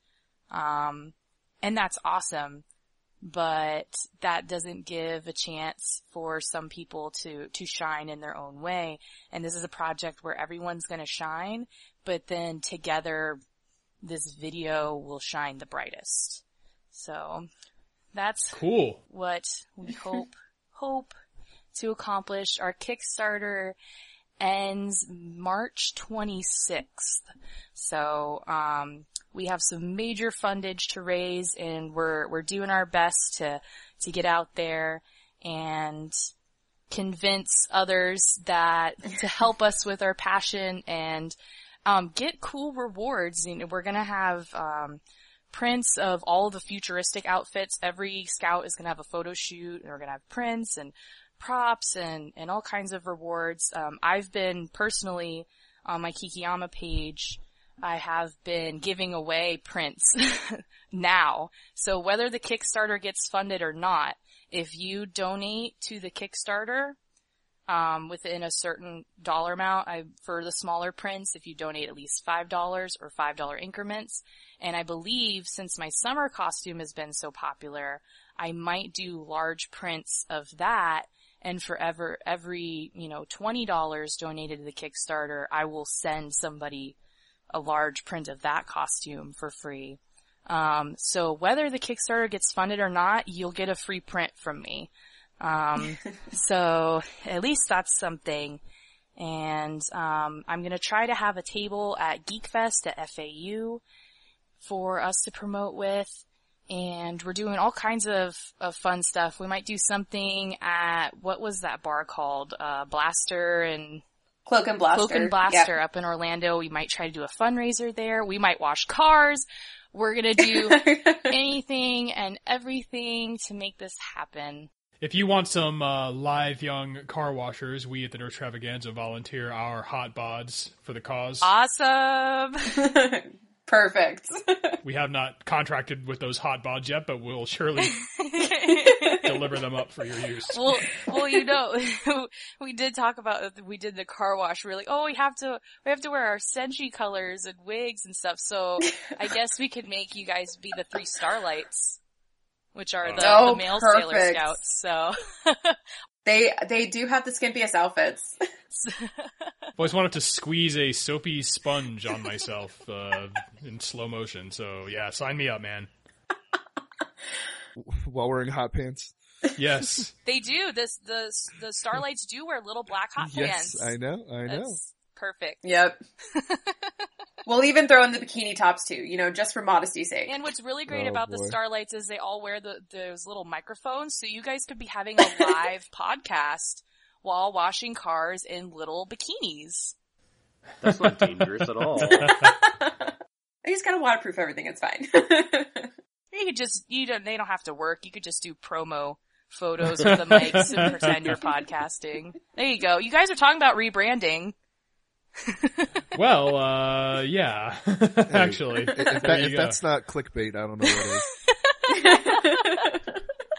and that's awesome, but that doesn't give a chance for some people to shine in their own way. And this is a project where everyone's gonna shine, but then together this video will shine the brightest. So that's cool. What we hope to accomplish. Our Kickstarter ends March 26th. So, we have some major fundage to raise, and we're doing our best to get out there and convince others to help us with our passion and, get cool rewards. You know, we're gonna have, prints of all the futuristic outfits. Every scout is gonna have a photo shoot, and we're gonna have prints and props and all kinds of rewards. I've been personally on my Kikiyama page, I have been giving away prints now. So whether the Kickstarter gets funded or not, if you donate to the Kickstarter, within a certain dollar amount, for the smaller prints, if you donate at least $5 or $5 increments, and I believe since my summer costume has been so popular, I might do large prints of that. And for every, you know, $20 donated to the Kickstarter, I will send somebody a large print of that costume for free. So whether the Kickstarter gets funded or not, you'll get a free print from me. So at least that's something. And, I'm gonna try to have a table at GeekFest at FAU for us to promote with. And we're doing all kinds of fun stuff. We might do something at, what was that bar called? Blaster and... Cloak and Blaster. Up in Orlando. We might try to do a fundraiser there. We might wash cars. We're gonna do anything and everything to make this happen. If you want some live young car washers, we at the Nerdtravaganza volunteer our hot bods for the cause. Awesome! Perfect. We have not contracted with those hot bods yet, but we'll surely deliver them up for your use. Well, you know, we did talk about, we did the car wash. We were like, oh, we have to wear our Senshi colors and wigs and stuff. So I guess we could make you guys be the 3 Starlights, which are the male Sailor Scouts. So they do have the skimpiest outfits. I always wanted to squeeze a soapy sponge on myself in slow motion. So yeah, sign me up, man. While wearing hot pants. Yes, they do. The Starlights do wear little black hot pants. Yes, I know. That's perfect. Yep. We'll even throw in the bikini tops too, you know, just for modesty's sake. And what's really great about the Starlights is they all wear those little microphones, so you guys could be having a live podcast while washing cars in little bikinis. That's not dangerous at all. I just gotta waterproof everything, it's fine. You could just, they don't have to work, you could just do promo photos with the mics and pretend you're podcasting. There you go. You guys are talking about rebranding. Well, yeah. Actually. If that's not clickbait, I don't know what is.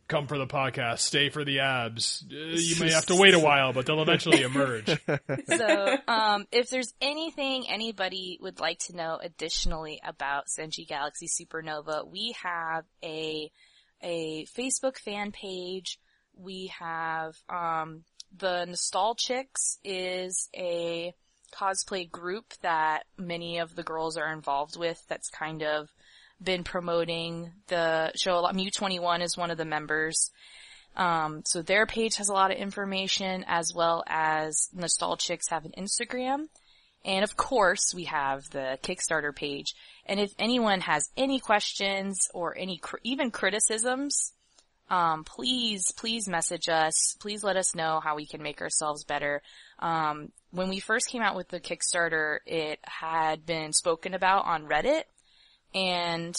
come for the podcast, stay for the abs. You may have to wait a while, but they'll eventually emerge. So, if there's anything anybody would like to know additionally about Senshi Galaxy Supernova, we have a Facebook fan page. We have, the Nostalchicks is a cosplay group that many of the girls are involved with that's kind of been promoting the show a lot. Mu21 is one of the members. So their page has a lot of information, as well as Nostalchicks have an Instagram. And of course, we have the Kickstarter page. And if anyone has any questions or any even criticisms, please message us. Please let us know how we can make ourselves better. When we first came out with the Kickstarter, it had been spoken about on Reddit. And,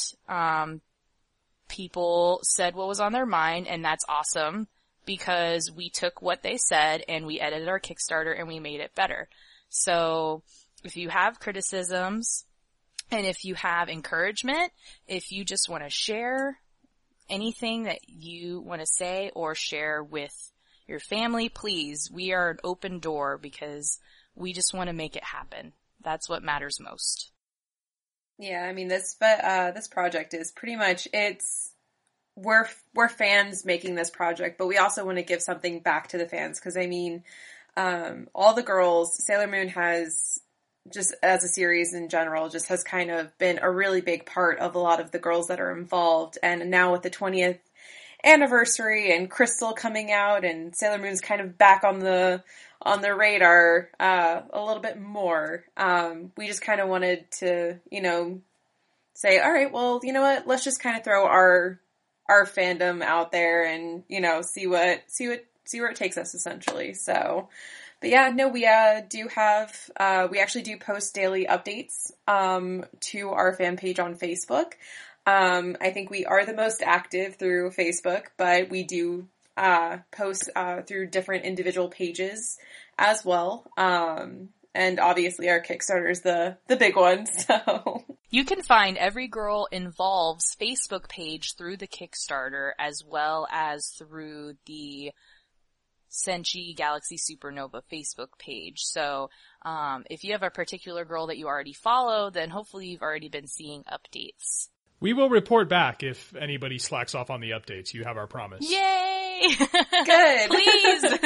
people said what was on their mind, and that's awesome, because we took what they said and we edited our Kickstarter and we made it better. So, if you have criticisms, and if you have encouragement, if you just want to share anything that you want to say or share with your family, please, we are an open door, because we just want to make it happen. That's what matters most. Yeah, I mean, this project is pretty much, we're fans making this project, but we also want to give something back to the fans, because I mean, all the girls, Sailor Moon has, just as a series in general, just has kind of been a really big part of a lot of the girls that are involved, and now with the 20th anniversary and Crystal coming out, and Sailor Moon's kind of back on the radar, a little bit more. We just kind of wanted to, say, all right, well, you know what? Let's just kind of throw our fandom out there and, see where it takes us, essentially. So, but yeah, no, we do have, we actually do post daily updates, to our fan page on Facebook. I think we are the most active through Facebook, but we do post through different individual pages as well. And obviously our Kickstarter is the big one, so. You can find Every Girl Involved's Facebook page through the Kickstarter, as well as through the Senshi Galaxy Supernova Facebook page. So, if you have a particular girl that you already follow, then hopefully you've already been seeing updates. We will report back if anybody slacks off on the updates. You have our promise. Yay! Good. Please!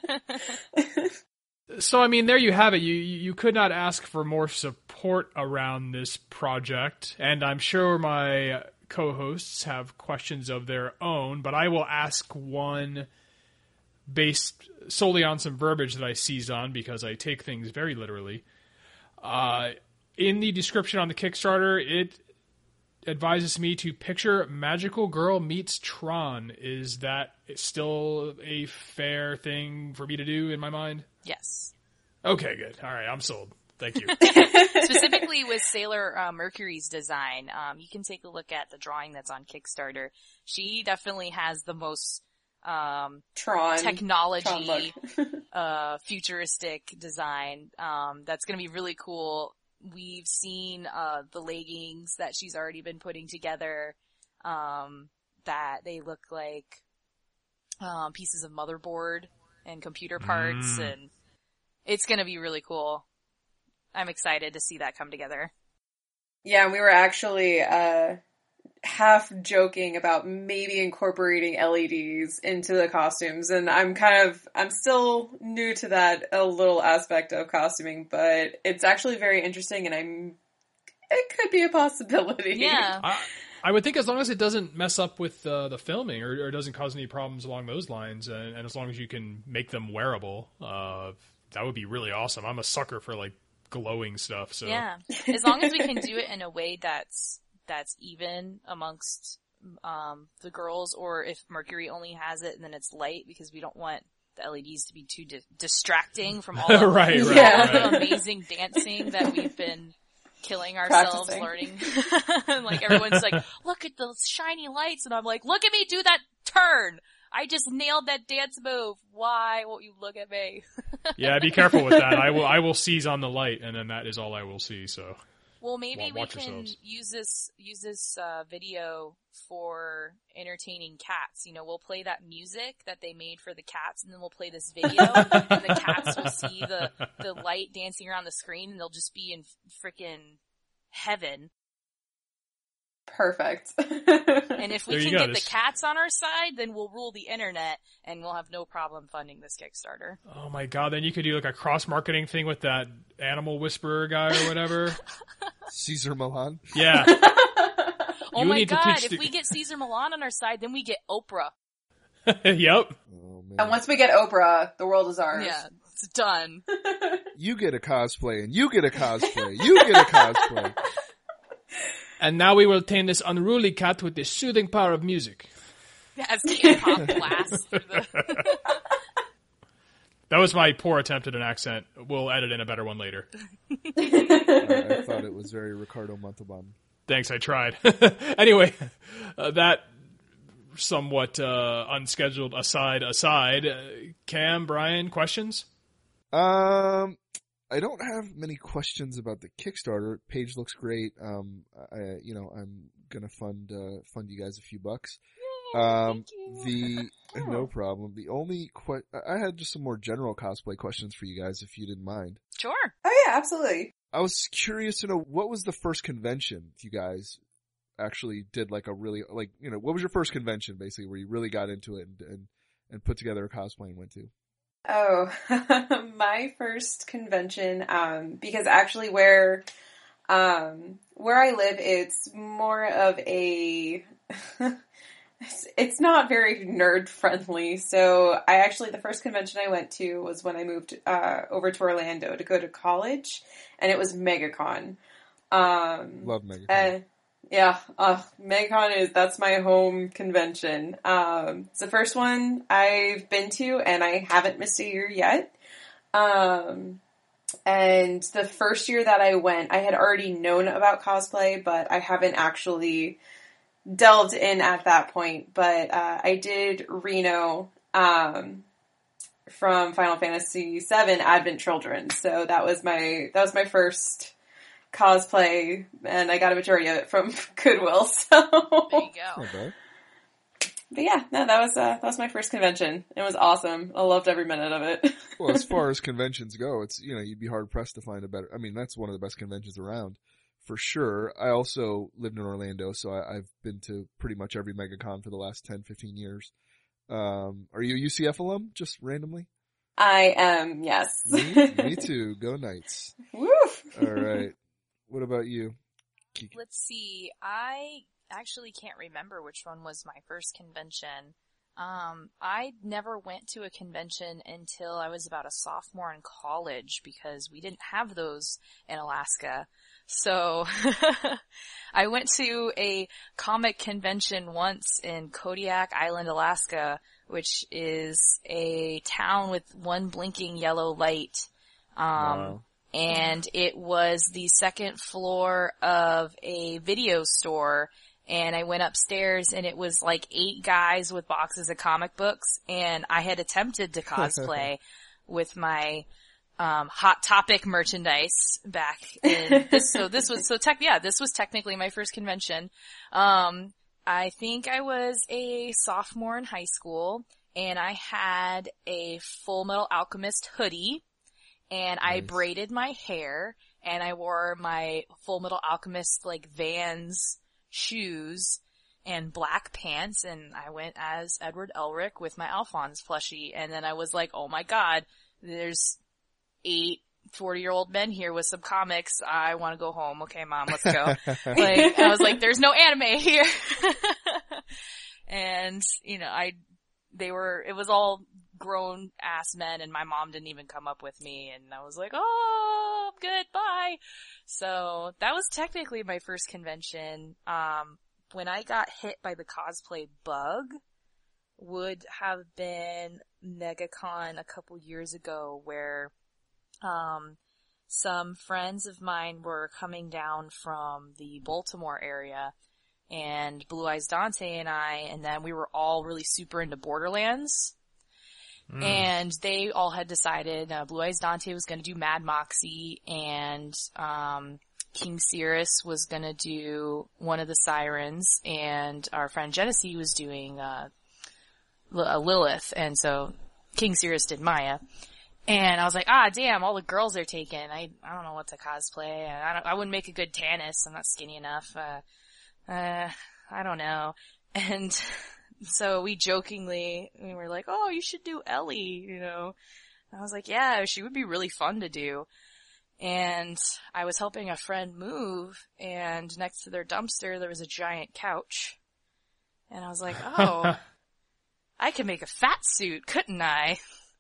So, I mean, there you have it. You could not ask for more support around this project, and I'm sure my co-hosts have questions of their own, but I will ask one based solely on some verbiage that I seized on, because I take things very literally. In the description on the Kickstarter, it advises me to picture Magical Girl meets Tron. Is that still a fair thing for me to do in my mind? Yes. Okay, good. All right, I'm sold. Thank you. Specifically with Sailor Mercury's design, you can take a look at the drawing that's on Kickstarter. She definitely has the most technology, futuristic design. That's going to be really cool. We've seen the leggings that she's already been putting together, that they look like pieces of motherboard and computer parts, and it's going to be really cool. I'm excited to see that come together. Yeah, and we were actually half joking about maybe incorporating LEDs into the costumes, and I'm still new to that a little aspect of costuming, but it's actually very interesting, and it could be a possibility. Yeah. I would think as long as it doesn't mess up with the filming or doesn't cause any problems along those lines, and as long as you can make them wearable, that would be really awesome. I'm a sucker for like glowing stuff. So yeah, as long as we can do it in a way that's even amongst the girls, or if Mercury only has it and then it's light, because we don't want the LEDs to be too distracting from all the right. amazing dancing that we've been killing ourselves learning. Like everyone's like, look at those shiny lights, and I'm like, look at me do that turn. I just nailed that dance move. Why won't you look at me? Yeah, be careful with that. I will seize on the light, and then that is all I will see. So Well, maybe we Watch can yourselves. use this video for entertaining cats. You know, we'll play that music that they made for the cats, and then we'll play this video, and the cats will see the light dancing around the screen, and they'll just be in frickin' heaven. Perfect. And if we There you can go. get the cats on our side, then we'll rule the internet, and we'll have no problem funding this Kickstarter. Oh my god, then you could do like a cross-marketing thing with that animal whisperer guy or whatever. Caesar Milan. Yeah. Oh You my need to god, teach if the- we get Caesar Milan on our side, then we get Oprah. Yep. Oh man. And once we get Oprah, the world is ours. Yeah, it's done. You get a cosplay, and you get a cosplay. You get a cosplay. And now we will tame this unruly cat with the soothing power of music. As K-pop blasts through the... That was my poor attempt at an accent. We'll edit in a better one later. I thought it was very Ricardo Montalban. Thanks, I tried. Anyway, that somewhat unscheduled aside. Cam, Brian, questions? I don't have many questions about the Kickstarter. Page looks great. I'm gonna fund you guys a few bucks. Thank you. No problem. The only I had just some more general cosplay questions for you guys, if you didn't mind. Sure. Oh yeah, absolutely. I was curious to know, what was the first convention you guys actually did, like a really, like, you know, what was your first convention basically where you really got into it and put together a cosplay and went to? Oh, my first convention, because actually where I live, it's more of a, it's not very nerd friendly. So the first convention I went to was when I moved, over to Orlando to go to college, and it was MegaCon. Love MegaCon. Yeah, that's my home convention. It's the first one I've been to, and I haven't missed a year yet. And the first year that I went, I had already known about cosplay, but I haven't actually delved in at that point. But I did Reno from Final Fantasy VII Advent Children, so that was my first cosplay, and I got a majority of it from Goodwill. So, There you go. Not bad. but yeah, no, that was my first convention. It was awesome. I loved every minute of it. Well, as far as conventions go, it's, you know, you'd be hard pressed to find a better, I mean, that's one of the best conventions around, for sure. I also lived in Orlando, so I've been to pretty much every MegaCon for the last 10, 15 years. Are you a UCF alum, just randomly? I am, yes. Me too. Go Knights. Woo! Alright. What about you? Kiki? Let's see. I actually can't remember which one was my first convention. I never went to a convention until I was about a sophomore in college because we didn't have those in Alaska. So I went to a comic convention once in Kodiak Island, Alaska, which is a town with one blinking yellow light. Wow. And it was the second floor of a video store, and I went upstairs and it was like 8 guys with boxes of comic books, and I had attempted to cosplay with my Hot Topic merchandise back in this. So this was technically my first convention. I think I was a sophomore in high school, and I had a Full Metal Alchemist hoodie. And I Nice. braided my hair, and I wore my Full Metal Alchemist, like, Vans shoes and black pants, and I went as Edward Elric with my Alphonse plushie, and then I was like, oh my god, there's 8 40-year-old men here with some comics, I want to go home, okay mom, let's go. Like, I was like, there's no anime here. And, you know, it was all grown ass men, and my mom didn't even come up with me, and I was like, oh, I'm good, bye. So that was technically my first convention. When I got hit by the cosplay bug would have been MegaCon a couple years ago, where some friends of mine were coming down from the Baltimore area, and Blue Eyes Dante and I, and then we were all really super into Borderlands. And they all had decided Blue Eyes Dante was going to do Mad Moxie, and King Cirrus was gonna do one of the sirens, and our friend Genesee was doing Lilith, and so King Cirrus did Maya. And I was like, damn, all the girls are taken. I don't know what to cosplay. I wouldn't make a good Tannis. I'm not skinny enough. I don't know. And so we were like, oh, you should do Ellie, you know. And I was like, yeah, she would be really fun to do. And I was helping a friend move, and next to their dumpster there was a giant couch. And I was like, oh, I could make a fat suit, couldn't I?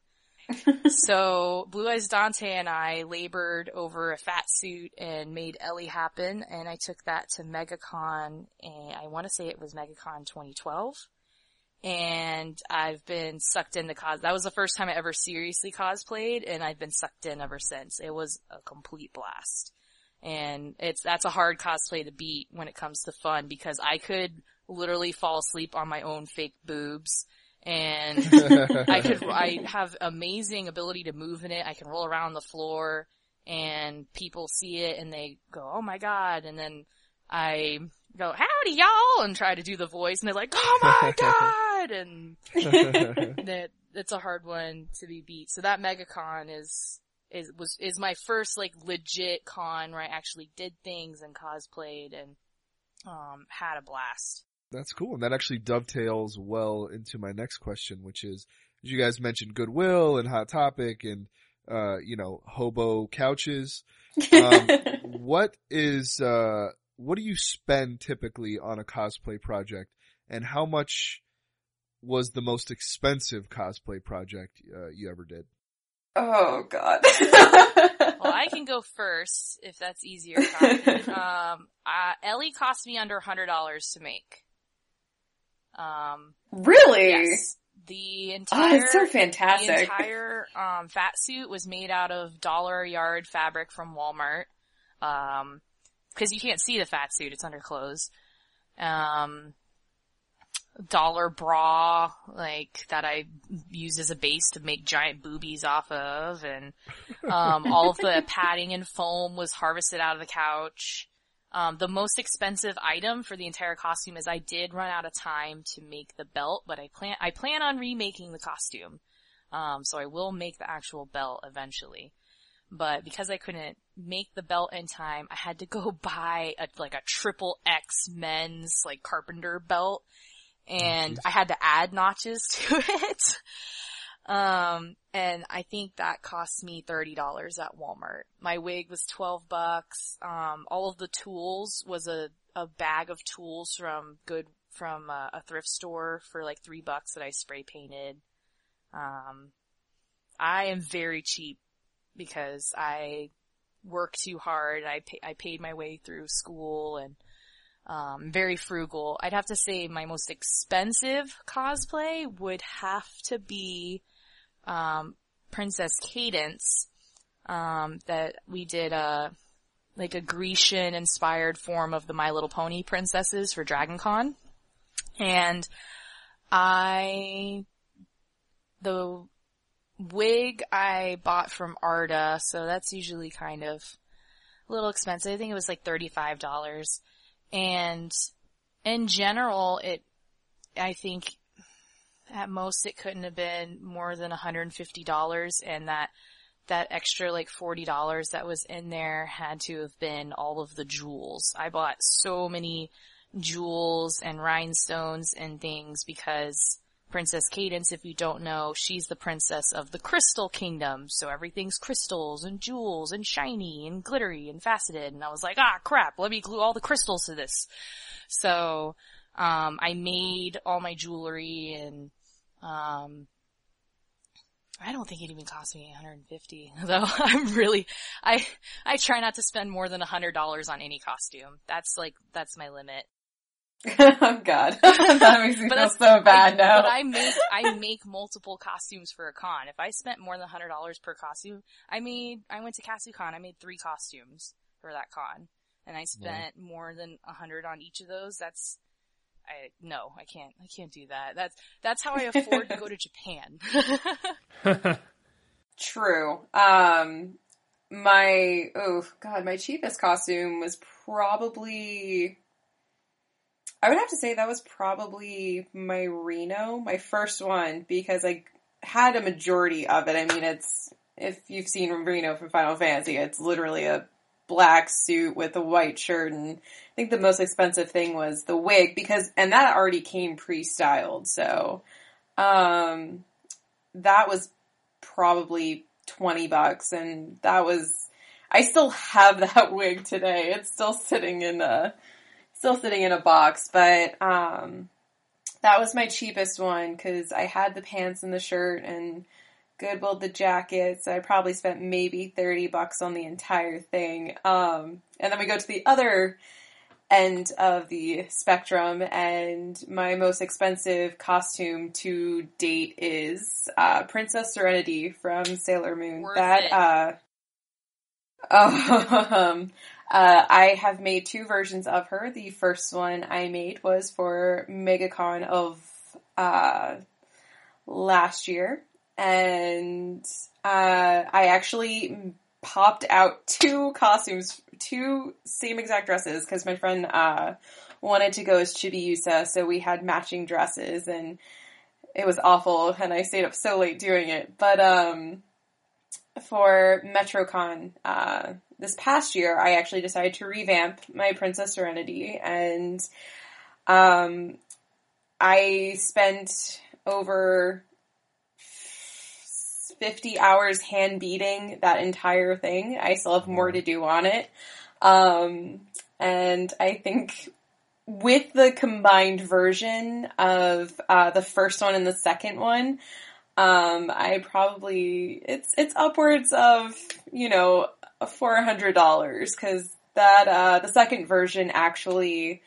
So Blue Eyes Dante and I labored over a fat suit and made Ellie happen, and I took that to MegaCon, and I want to say it was MegaCon 2012. And I've been sucked into that was the first time I ever seriously cosplayed, and I've been sucked in ever since. It was a complete blast. And that's a hard cosplay to beat when it comes to fun, because I could literally fall asleep on my own fake boobs. And I have amazing ability to move in it. I can roll around the floor, and people see it and they go, oh my god. And then I go, howdy y'all, and try to do the voice, and they're like, oh my god. And it's a hard one to be beat. So that MegaCon is my first like legit con where I actually did things and cosplayed and had a blast. That's cool. And that actually dovetails well into my next question, which is, you guys mentioned Goodwill and Hot Topic and, hobo couches. What do you spend typically on a cosplay project, and how much was the most expensive cosplay project, you ever did? Oh god. Well, I can go first if that's easier. Ellie cost me under $100 to make. Really? Yes. The entire, it's so fantastic. The entire, fat suit was made out of $1 a yard fabric from Walmart. Cause you can't see the fat suit, it's under clothes. $1 bra, like, that I used as a base to make giant boobies off of, and, all of the padding and foam was harvested out of the couch. The most expensive item for the entire costume is I did run out of time to make the belt, but I plan on remaking the costume. So I will make the actual belt eventually. But because I couldn't make the belt in time, I had to go buy a triple X men's, like, carpenter belt. And I had to add notches to it. And I think that cost me $30 at Walmart. My wig was $12. All of the tools was a bag of tools from a thrift store for like $3 that I spray painted. I am very cheap because I work too hard. I paid my way through school, and very frugal. I'd have to say my most expensive cosplay would have to be Princess Cadance, that we did a Grecian inspired form of the My Little Pony princesses for Dragon Con. And the wig I bought from Arda, so that's usually kind of a little expensive. I think it was like $35. And in general, I think at most it couldn't have been more than $150, and that extra like $40 that was in there had to have been all of the jewels. I bought so many jewels and rhinestones and things because Princess Cadance, if you don't know, she's the princess of the Crystal Kingdom, so everything's crystals and jewels and shiny and glittery and faceted, and I was like, crap, let me glue all the crystals to this. So, I made all my jewelry, and, I don't think it even cost me $150, though I try not to spend more than $100 on any costume. That's my limit. Oh god. That makes me feel so bad now. But I make multiple costumes for a con. If I spent more than $100 per costume, I went to CasuCon, I made 3 costumes for that con. And I spent more than $100 on each of those. No, I can't do that. That's how I afford to go to Japan. True. my cheapest costume was probably, I would have to say that was probably my Reno, my first one, because I had a majority of it. I mean, if you've seen Reno from Final Fantasy, it's literally a black suit with a white shirt, and I think the most expensive thing was the wig, and that already came pre-styled, so, that was probably $20, and I still have that wig today. It's still sitting in a box, but, that was my cheapest one, cause I had the pants and the shirt and Goodwilled the jacket, so I probably spent maybe $30 on the entire thing. And then we go to the other end of the spectrum, and my most expensive costume to date is Princess Serenity from Sailor Moon. Worth it. I have made 2 versions of her. The first one I made was for MegaCon of last year, and I actually popped out 2 costumes, 2 same exact dresses, because my friend wanted to go as Chibiusa, so we had matching dresses, and it was awful, and I stayed up so late doing it. But for MetroCon this past year, I actually decided to revamp my Princess Serenity, and I spent over 50 hours hand beating that entire thing. I still have more to do on it. And I think with the combined version of the first one and the second one, I probably, it's upwards of, $400, cause that, the second version actually,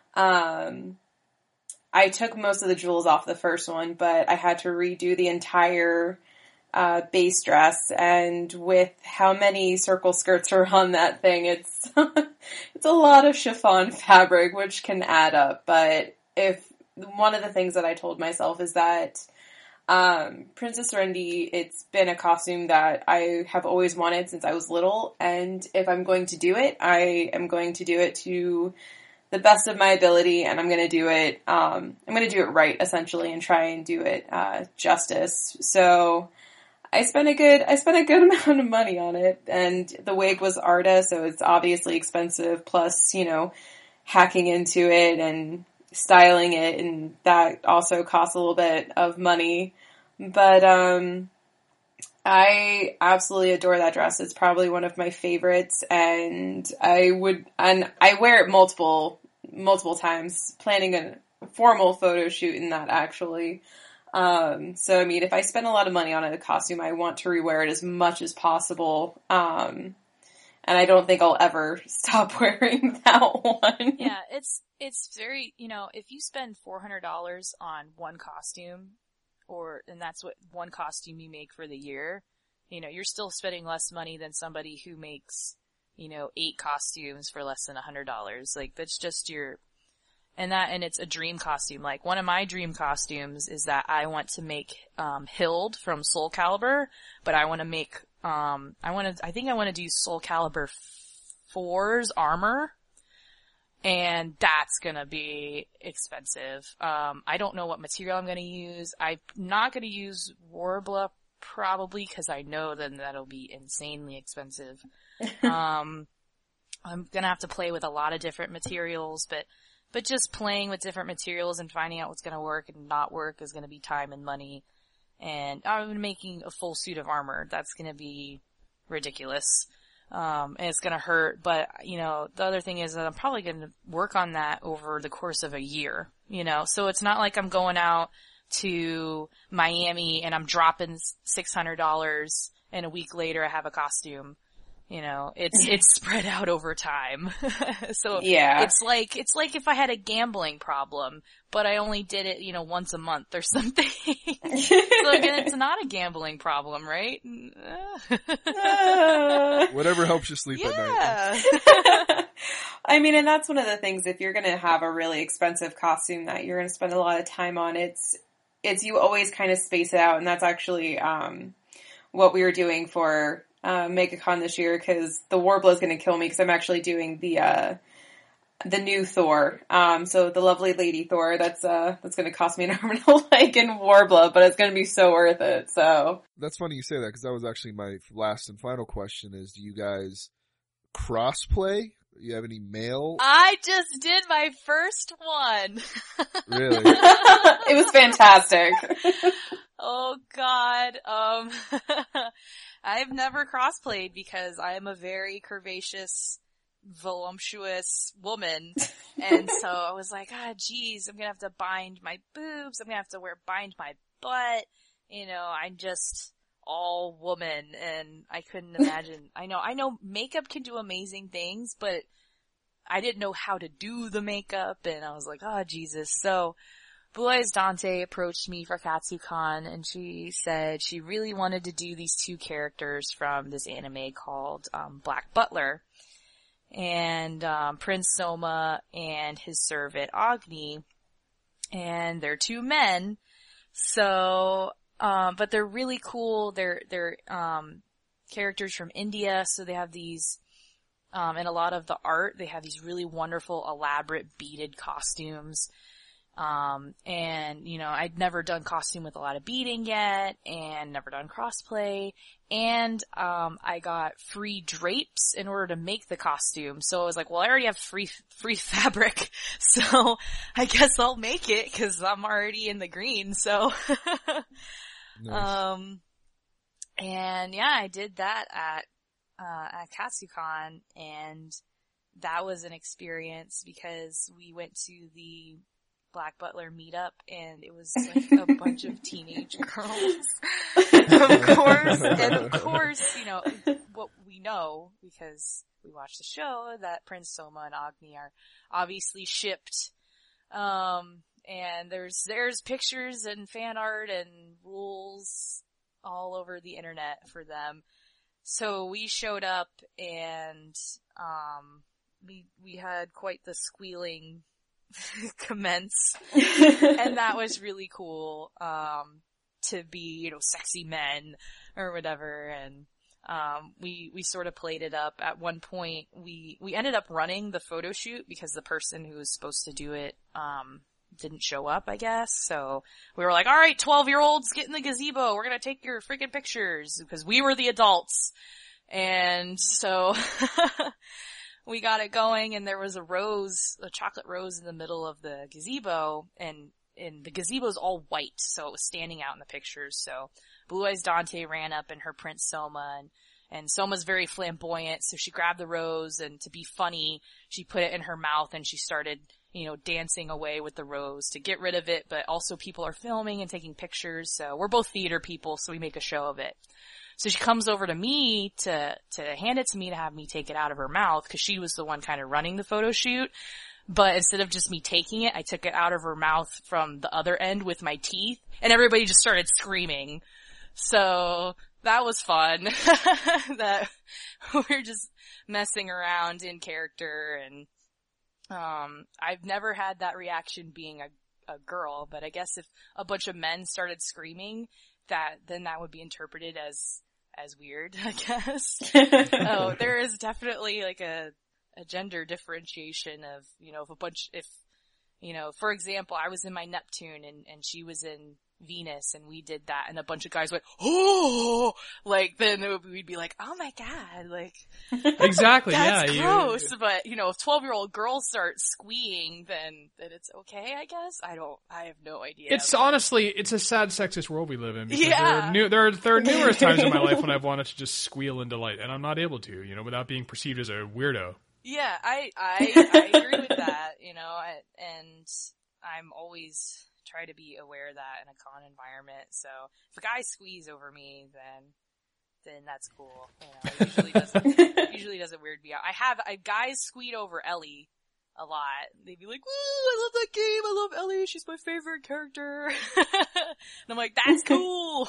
I took most of the jewels off the first one, but I had to redo the entire, base dress, and with how many circle skirts are on that thing, it's, it's a lot of chiffon fabric, which can add up, but one of the things that I told myself is that, Princess Serenity, it's been a costume that I have always wanted since I was little, and if I'm going to do it, I am going to do it to the best of my ability, and I'm going to do it, I'm going to do it right, essentially, and try and do it, justice. So, I spent a good amount of money on it, and the wig was Arda, so it's obviously expensive, plus, hacking into it and styling it, and that also costs a little bit of money, but, I absolutely adore that dress. It's probably one of my favorites, and I wear it multiple times, planning a formal photo shoot in that, actually. So I mean, if I spend a lot of money on a costume, I want to rewear it as much as possible. And I don't think I'll ever stop wearing that one. Yeah, it's very, if you spend $400 on one costume, and that's what one costume you make for the year, you're still spending less money than somebody who makes, 8 costumes for less than $100. Like, that's just and it's a dream costume. Like, one of my dream costumes is that I want to make, Hild from Soul Calibur, but I want to make, I think I want to do Soul Calibur 4's armor, and that's gonna be expensive. I don't know what material I'm gonna use. I'm not gonna use Warbler, probably, cause I know then that'll be insanely expensive. I'm gonna have to play with a lot of different materials, but just playing with different materials and finding out what's gonna work and not work is gonna be time and money. And I'm making a full suit of armor. That's gonna be ridiculous. And it's gonna hurt, but, the other thing is that I'm probably gonna work on that over the course of a year, so it's not like I'm going out to Miami and I'm dropping $600 and a week later I have a costume. It's spread out over time. So yeah. It's like if I had a gambling problem, but I only did it, once a month or something. So again, it's not a gambling problem, right? Whatever helps you sleep at night. I mean, and that's one of the things, if you're gonna have a really expensive costume that you're gonna spend a lot of time on, it's you always kind of space it out, and that's actually, what we were doing for, MegaCon this year because the Warbler is going to kill me because I'm actually doing the new Thor. So the lovely lady Thor, that's going to cost me an arm and a leg in Warbler, but it's going to be so worth it. So That's funny you say that because that was actually my last and final question is, do you guys crossplay? You have any male? I just did my first one. Really? it was fantastic. Oh God. I've never crossplayed because I am a very curvaceous, voluptuous woman. And so I was like, geez, I'm gonna have to bind my boobs. I'm gonna have to bind my butt. You know, I'm just all woman and I couldn't imagine. I know makeup can do amazing things, but I didn't know how to do the makeup and I was like, Jesus. So Blue Eyes Dante approached me for KatsuCon and she said she really wanted to do these two characters from this anime called Black Butler. And Prince Soma and his servant Agni. And they're two men. So but they're really cool. They're characters from India, so they have these in a lot of the art, they have these really wonderful elaborate beaded costumes. And, you know, I'd never done costume with a lot of beading yet, and never done crossplay, and, I got free drapes in order to make the costume, so I was like, well, I already have free fabric, so I guess I'll make it, cause I'm already in the green, so. Nice. And yeah, I did that at KatsuCon, and that was an experience because we went to the Black Butler meetup and it was like a bunch of teenage girls. Of course, you know, what we know because we watched the show that Prince Soma and Agni are obviously shipped. And there's pictures and fan art and rules all over the internet for them. So we showed up and, we had quite the squealing commence. And that was really cool, to be, you know, sexy men or whatever. And, we sort of played it up. At one point, we ended up running the photo shoot because the person who was supposed to do it, didn't show up, I guess. So we were like, all right, 12-year-olds, get in the gazebo. We're going to take your freaking pictures because we were the adults. And so we got it going and there was a chocolate rose in the middle of the gazebo and the gazebo's all white. So it was standing out in the pictures. So Blue Eyes Dante ran up in her Prince Soma and Soma's very flamboyant. So she grabbed the rose and to be funny, she put it in her mouth and she started, you know, dancing away with the rose to get rid of it, but also people are filming and taking pictures, so we're both theater people, so we make a show of it. So she comes over to me to hand it to me to have me take it out of her mouth, because she was the one kind of running the photo shoot, but instead of just me taking it, I took it out of her mouth from the other end with my teeth, and everybody just started screaming. So that was fun. That we're just messing around in character and I've never had that reaction being a girl, but I guess if a bunch of men started screaming, then that would be interpreted as weird, I guess. Oh, there is definitely like a gender differentiation of, you know, if you know, for example, I was in my Neptune and she was in Venus and we did that and a bunch of guys went, oh, like then we'd be like, oh my god, like exactly, that's yeah, gross. But you know, if 12-year-old girls start squeeing, then it's okay, I guess. I have no idea. It's honestly, it's a sad sexist world we live in. Because yeah. There are numerous times in my life when I've wanted to just squeal in delight, and I'm not able to, you know, without being perceived as a weirdo. Yeah, I agree with that, you know, and I'm always try to be aware of that in a con environment. So if a guy squeeze over me, then that's cool. You know, it usually doesn't weird me out. I guys squeed over Ellie a lot. They'd be like, "Ooh, I love that game. I love Ellie. She's my favorite character." And I'm like, "That's cool."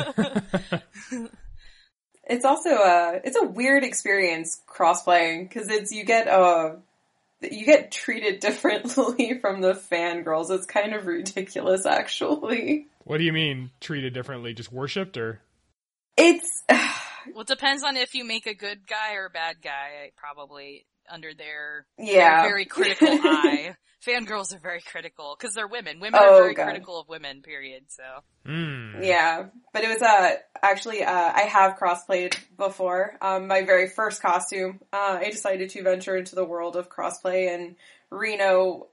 It's also it's a weird experience cross-playing because you get treated differently from the fangirls. It's kind of ridiculous, actually. What do you mean treated differently? Just worshipped, or? It's Well, it depends on if you make a good guy or a bad guy, probably, under their very critical eye. Fangirls are very critical, because they're women. Women are very critical of women, period, so. Yeah, but it was, actually, I have crossplayed before. My very first costume, I decided to venture into the world of crossplay, and Reno,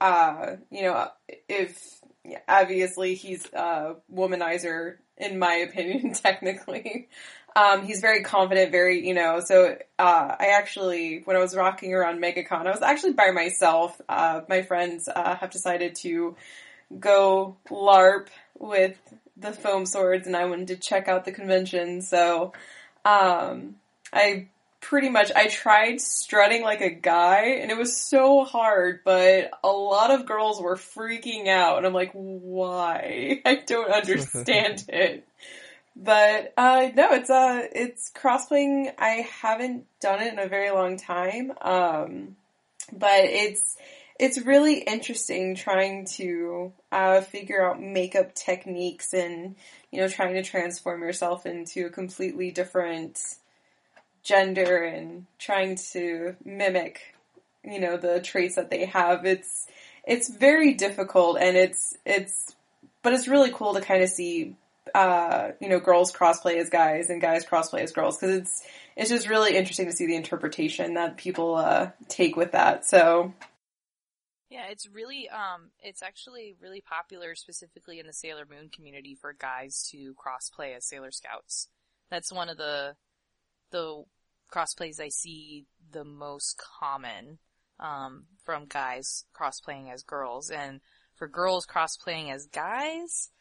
obviously he's a womanizer, in my opinion, technically. He's very confident, so, I actually, when I was rocking around MegaCon, I was actually by myself. My friends, have decided to go LARP with the foam swords, and I wanted to check out the convention, so, I tried strutting like a guy, and it was so hard, but a lot of girls were freaking out, and I'm like, why? I don't understand it. But, no, it's crossplaying. I haven't done it in a very long time. But it's really interesting trying to, figure out makeup techniques and, trying to transform yourself into a completely different gender and trying to mimic, the traits that they have. It's very difficult, and but it's really cool to kind of see, girls crossplay as guys and guys crossplay as girls, because it's just really interesting to see the interpretation that people, take with that, so. Yeah, it's really, it's actually really popular specifically in the Sailor Moon community for guys to crossplay as Sailor Scouts. That's one of the crossplays I see the most common, from guys crossplaying as girls, and for girls crossplaying as guys,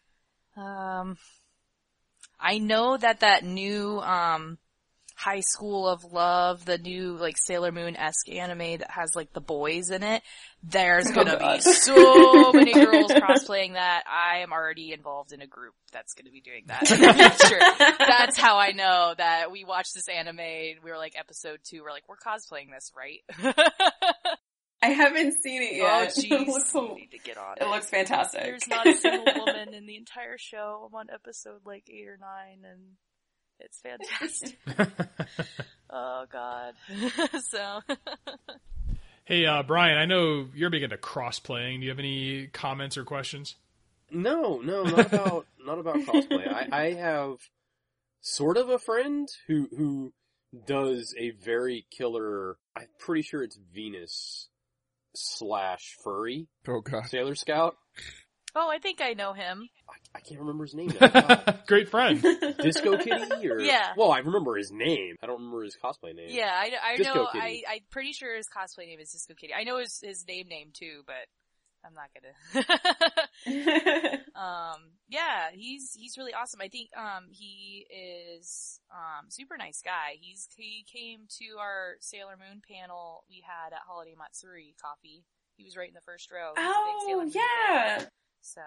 I know that new, High School of Love, the new, like, Sailor Moon-esque anime that has, like, the boys in it, there's gonna be so many girls cosplaying that. I am already involved in a group that's gonna be doing that in the future. That's how I know that we watched this anime, and we were like, episode 2, we're like, we're cosplaying this, right? I haven't seen it yet. Oh, jeez. You need to get on it. It looks fantastic. There's not a single woman in the entire show. I'm on episode, like, 8 or 9, and it's fantastic. Oh, God. So. Hey, Brian, I know you're big into cross-playing. Do you have any comments or questions? No, not about crossplay. I have sort of a friend who does a very killer, I'm pretty sure it's Venus / furry. Oh, God. Sailor Scout. Oh, I think I know him. I can't remember his name now. Great friend. Disco Kitty? Or... Yeah. Well, I remember his name. I don't remember his cosplay name. Yeah, I Disco know. Kitty. I'm pretty sure his cosplay name is Disco Kitty. I know his name too, but I'm not gonna. Yeah, he's really awesome. I think, he is, super nice guy. He came to our Sailor Moon panel we had at Holiday Matsuri Coffee. He was right in the first row. He's a big Sailor Moon fan. So,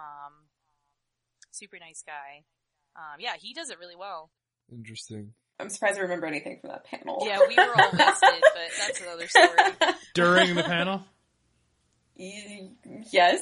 super nice guy. Yeah, he does it really well. Interesting. I'm surprised I remember anything from that panel. Yeah, we were all listed, but that's another story. During the panel? Yes.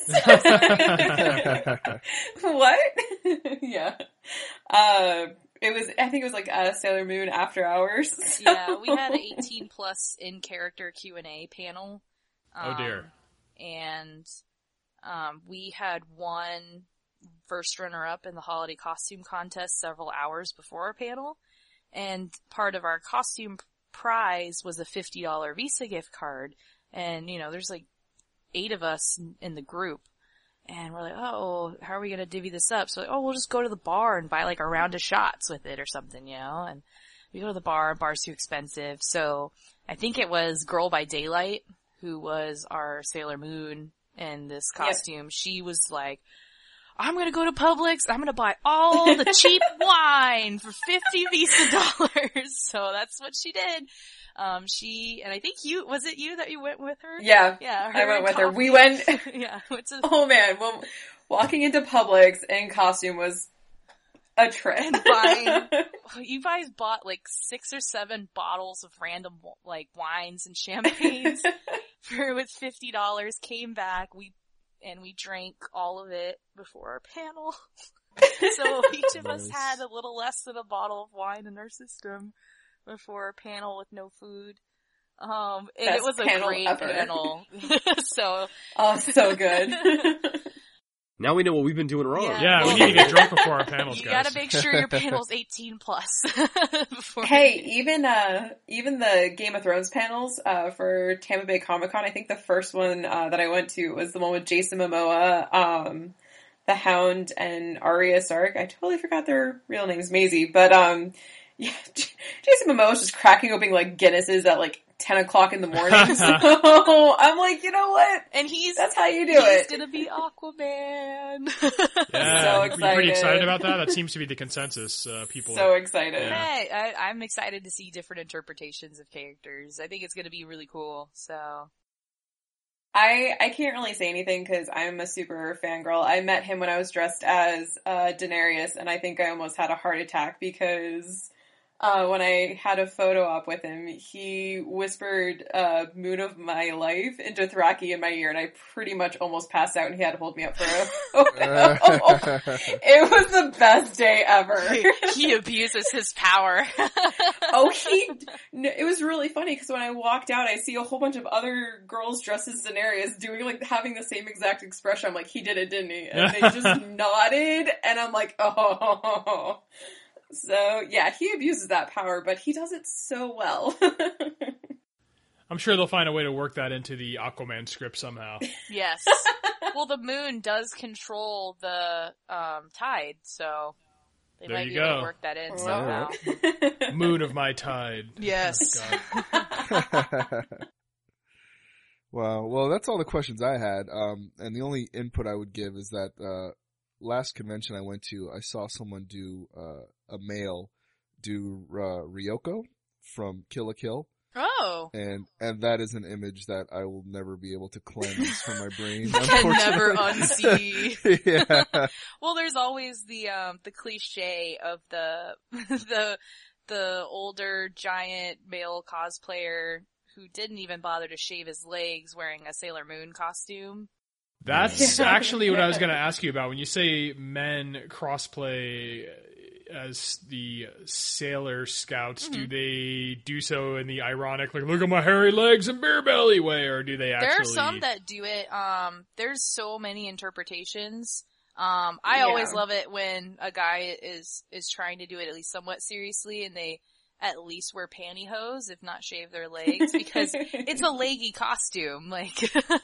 What? Yeah. I think it was like Sailor Moon After Hours. So. Yeah, we had an 18 plus in character Q&A panel. Oh dear. And, we had one first runner up in the holiday costume contest several hours before our panel. And part of our costume prize was a $50 Visa gift card. And, there's like 8 of us in the group. And we're like, oh, how are we going to divvy this up? So, like, we'll just go to the bar and buy like a round of shots with it or something, And we go to the bar's too expensive. So I think it was Girl by Daylight, who was our Sailor Moon in this costume. Yep. She was like, I'm gonna go to Publix, I'm gonna buy all the cheap wine for $50 Visa. So that's what she did. And I think was it you that you went with her? Yeah. Yeah. I went with her. We went, yeah. Oh man, well, walking into Publix in costume was a trip. And you guys bought like 6 or 7 bottles of random like wines and champagnes with $50, came back, we drank all of it before our panel. So each of us had a little less than a bottle of wine in our system before a panel with no food. And Best it was a panel great ever. panel. So, Oh, so good. Now we know what we've been doing wrong. Yeah, we need to get drunk before our panels, you guys. gotta make sure your panel's 18 plus. Before Hey, even the Game of Thrones panels for Tampa Bay Comic Con, I think the first one that I went to was the one with Jason Momoa, the Hound, and Arya Stark. I totally forgot their real names, Maisie, but yeah, Jason Momoa was just cracking open like Guinnesses at like 10 o'clock in the morning. So I'm like, you know what? And That's how you do he's it. gonna be Aquaman. Yeah, So you pretty excited. excited about that? That seems to be the consensus. People. So excited. Yeah. Hey, I'm excited to see different interpretations of characters. I think it's gonna be really cool, so. I can't really say anything because I'm a super fangirl. I met him when I was dressed as Daenerys, and I think I almost had a heart attack because when I had a photo op with him, he whispered "Moon of My Life" into Thraki in my ear, and I pretty much almost passed out, and he had to hold me up for a photo. It was the best day ever. He abuses his power. It was really funny because when I walked out, I see a whole bunch of other girls dressed as Daenerys having the same exact expression. I'm like, he did it, didn't he? And they just nodded, and I'm like, oh. So, yeah, he abuses that power, but he does it so well. I'm sure they'll find a way to work that into the Aquaman script somehow. Yes. Well, the moon does control the tide, so they There might you be able go. to work that in somehow. Moon of my tide. Yes. Oh, God. Wow. Well, that's all the questions I had. And the only input I would give is that, last convention I went to, I saw someone do, a male do, Ryoko from Kill la Kill. Oh. And that is an image that I will never be able to cleanse from my brain. Can never unfortunately. unsee. Yeah. Well, there's always the cliche of the older giant male cosplayer who didn't even bother to shave his legs wearing a Sailor Moon costume. That's actually what I was going to ask you about. When you say men crossplay as the Sailor Scouts, do they do so in the ironic, like, look at my hairy legs and bare belly way, or do they actually... There are some that do it. There's so many interpretations. I always love it when a guy is trying to do it at least somewhat seriously and they at least wear pantyhose, if not shave their legs, because it's a leggy costume. Like,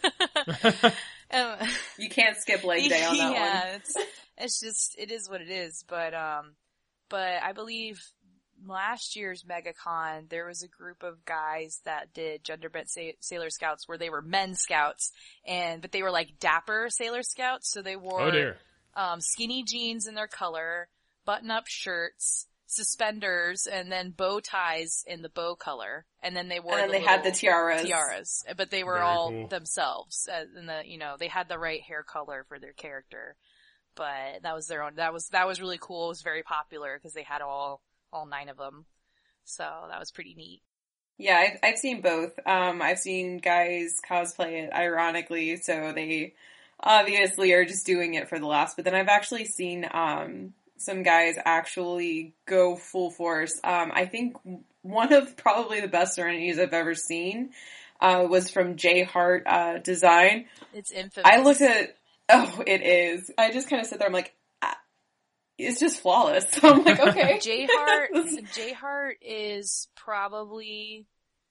you can't skip leg day on that one. Yeah, it's just, it is what it is. But I believe last year's MegaCon, there was a group of guys that did gender bent Sailor Scouts where they were men scouts but they were like dapper Sailor Scouts. So they wore, skinny jeans in their color, button up shirts, suspenders, and then bow ties in the bow color. And then they wore they had the tiaras. But they were Very all cool. themselves. And they had the right hair color for their character. But that was their own, that was really cool. It was very popular because they had all 9 of them. So that was pretty neat. Yeah, I've seen both. I've seen guys cosplay it ironically, so they obviously are just doing it for the laughs. But then I've actually seen some guys actually go full force. I think one of probably the best Serenities I've ever seen was from J Hart Design. It's infamous. I looked at it is. I just kind of sit there. I'm like, it's just flawless. So I'm like, okay. J Hart is probably.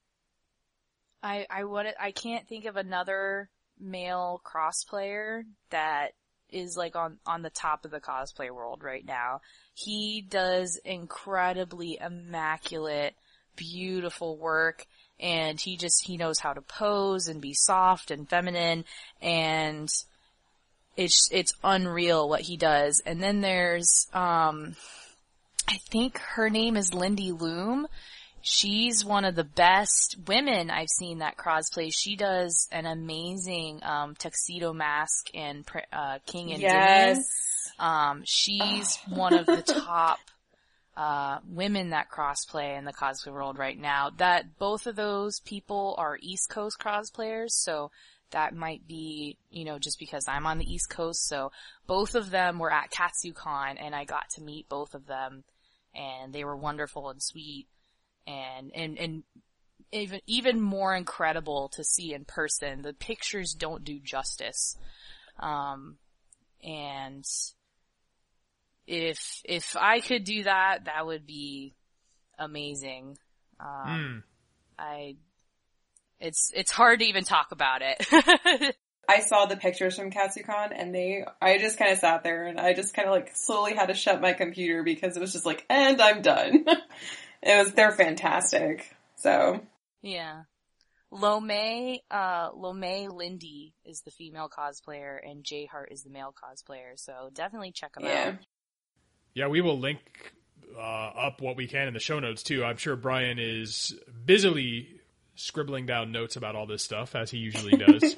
I can't think of another male crossplayer that is like on the top of the cosplay world right now. He does incredibly immaculate, beautiful work, and he knows how to pose and be soft and feminine, and it's unreal what he does. And then there's, I think her name is Lindy Loom. She's one of the best women I've seen that cosplay. She does an amazing, tuxedo mask in, King and Yes. Dimion. She's one of the top, women that crossplay in the cosplay world right now. That both of those people are East Coast cosplayers, so that might be, just because I'm on the East Coast. So both of them were at KatsuCon, and I got to meet both of them, and they were wonderful and sweet, and even more incredible to see in person. The pictures don't do justice. And if I could do that, that would be amazing. It's hard to even talk about it. I saw the pictures from KatsuCon, and I just kind of sat there, and I just kind of like slowly had to shut my computer because it was just like, and I'm done. They're fantastic. So. Yeah. Lomei Lindy is the female cosplayer, and J Hart is the male cosplayer, so definitely check them out. Yeah, we will link up what we can in the show notes, too. I'm sure Brian is busily scribbling down notes about all this stuff, as he usually does.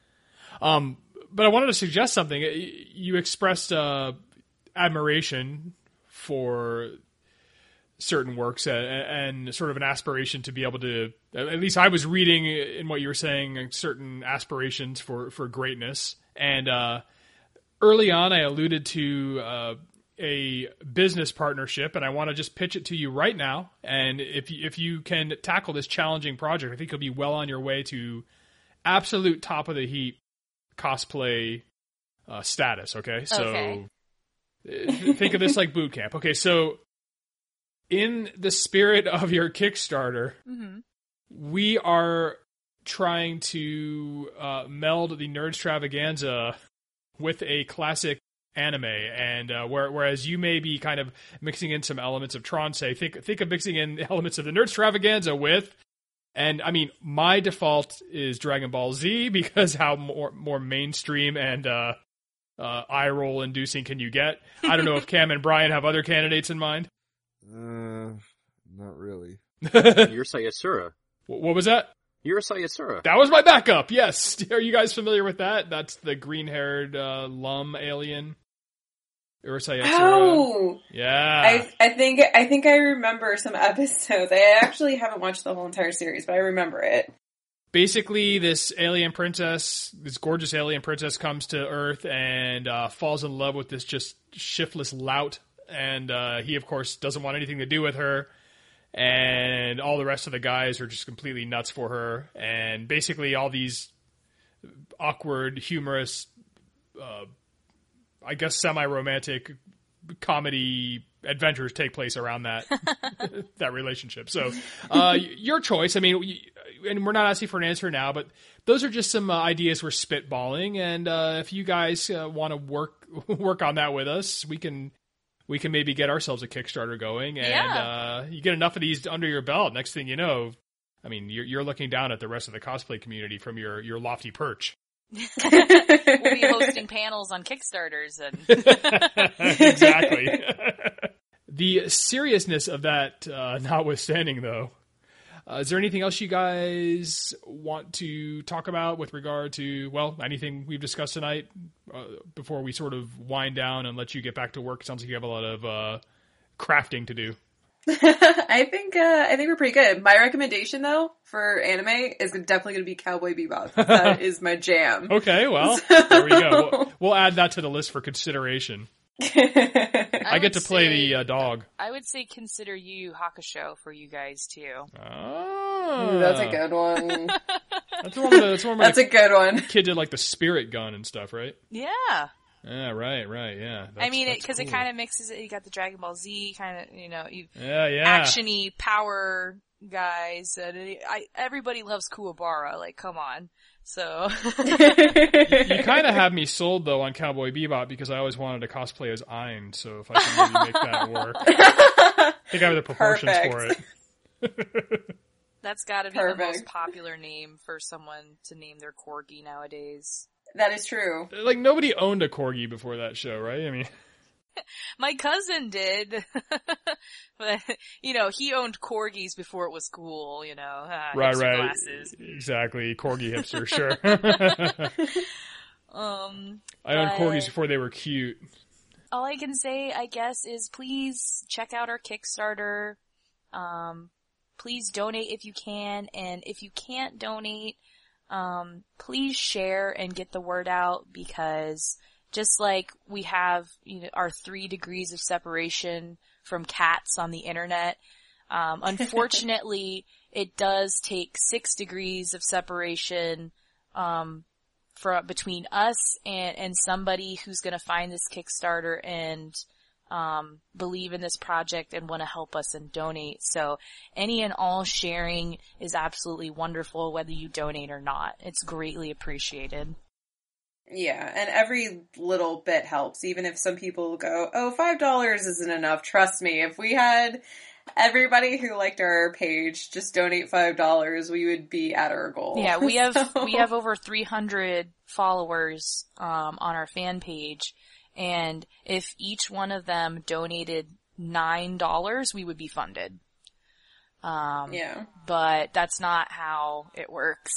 But I wanted to suggest something. You expressed admiration for certain works and sort of an aspiration to be able to, at least I was reading in what you were saying, certain aspirations for greatness. And early on I alluded to a business partnership, and I want to just pitch it to you right now. And if you can tackle this challenging project, I think you'll be well on your way to absolute top of the heap cosplay status, okay? So think of this like boot camp. Okay, so in the spirit of your Kickstarter, we are trying to meld the Nerdstravaganza with a classic anime, and whereas you may be kind of mixing in some elements of Tronse, think of mixing in elements of the Nerdstravaganza with, and I mean, my default is Dragon Ball Z, because how more mainstream and eye roll inducing can you get? I don't know if Cam and Brian have other candidates in mind. Not really. Yurusai Asura. What was that? Yurusai Asura. That was my backup, yes. Are you guys familiar with that? That's the green-haired Lum alien. Yurusai Asura. Oh! Yeah. I think I remember some episodes. I actually haven't watched the whole entire series, but I remember it. Basically, this gorgeous alien princess comes to Earth and falls in love with this just shiftless lout. And he, of course, doesn't want anything to do with her. And all the rest of the guys are just completely nuts for her. And basically all these awkward, humorous, I guess semi-romantic comedy adventures take place around that that relationship. So your choice. I mean, and we're not asking for an answer now, but those are just some ideas we're spitballing. And if you guys want to work on that with us, we can maybe get ourselves a Kickstarter going, and you get enough of these under your belt. Next thing you know, I mean, you're looking down at the rest of the cosplay community from your lofty perch. We'll be hosting panels on Kickstarters and exactly. The seriousness of that notwithstanding, though, is there anything else you guys want to talk about with regard to, well, anything we've discussed tonight before we sort of wind down and let you get back to work? It sounds like you have a lot of crafting to do. I think we're pretty good. My recommendation, though, for anime is definitely going to be Cowboy Bebop. That is my jam. Okay, well, there we go. We'll add that to the list for consideration. I get to play the dog. I would say consider Yu Yu Hakusho for you guys too. Oh, that's a good one. That's a good one. Kid did like the spirit gun and stuff, right? Yeah. Yeah, right, yeah. I mean, because cool. it kind of mixes it. You got the Dragon Ball Z kind of, action-y power guys. Everybody loves Kuwabara. Like, come on. So you kind of have me sold though on Cowboy Bebop because I always wanted to cosplay as Ein. So if I can maybe make that work, I think I have the proportions for it. That's got to be the most popular name for someone to name their corgi nowadays. That is true. Like nobody owned a corgi before that show, right? I mean. My cousin did. But, he owned corgis before it was cool, Right. Glasses. Exactly. Corgi hipster, sure. I owned corgis before they were cute. All I can say, I guess, is please check out our Kickstarter. Please donate if you can, and if you can't donate, please share and get the word out, because just like we have, our 3 degrees of separation from cats on the internet, unfortunately, it does take 6 degrees of separation, between us and somebody who's gonna find this Kickstarter and, believe in this project and want to help us and donate. So any and all sharing is absolutely wonderful, whether you donate or not. It's greatly appreciated. Yeah, and every little bit helps, even if some people go, oh, $5 isn't enough. Trust me, if we had everybody who liked our page just donate $5, we would be at our goal. Yeah, we have over 300 followers on our fan page, and if each one of them donated $9, we would be funded. Yeah. But that's not how it works.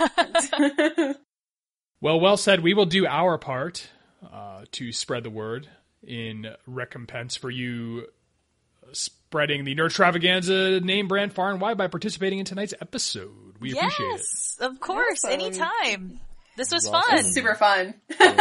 Well said. We will do our part to spread the word in recompense for you spreading the Nerdstravaganza name brand far and wide by participating in tonight's episode. We appreciate it. Yes, of course, anytime. This was Awesome. fun. It's super fun.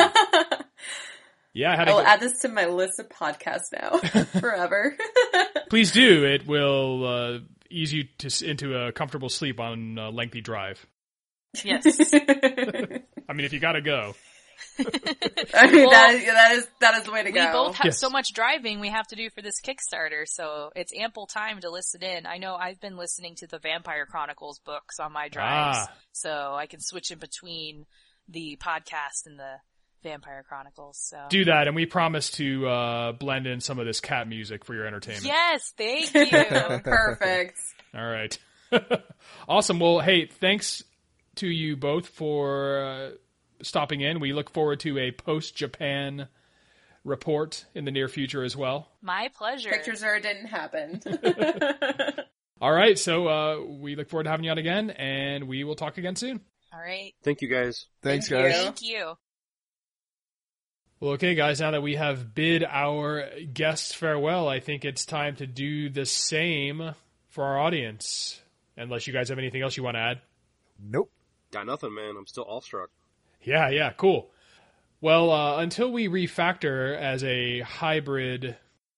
Yeah, I will add this to my list of podcasts now forever. Please do. It will ease you into a comfortable sleep on a lengthy drive. Yes. I mean, if you gotta go. I mean, that is the way to go. We both have Yes. so much driving we have to do for this Kickstarter, so it's ample time to listen in. I know I've been listening to the Vampire Chronicles books on my drives, so I can switch in between the podcast and the Vampire Chronicles. So Do that, and we promise to blend in some of this cat music for your entertainment. yes, thank you. Perfect. All right. Awesome. Well, hey, thanks to you both for stopping in. We look forward to a post-Japan report in the near future as well. My pleasure. Pictures or it didn't happen. All right, so we look forward to having you on again, and we will talk again soon. All right. Thank you guys. Thanks, Thank guys. you. Thank you. Well, okay, guys, now that we have bid our guests farewell, I think it's time to do the same for our audience. Unless you guys have anything else you want to add. Nope. Got nothing, man. I'm still awestruck. Yeah, cool. Well, until we refactor as a hybrid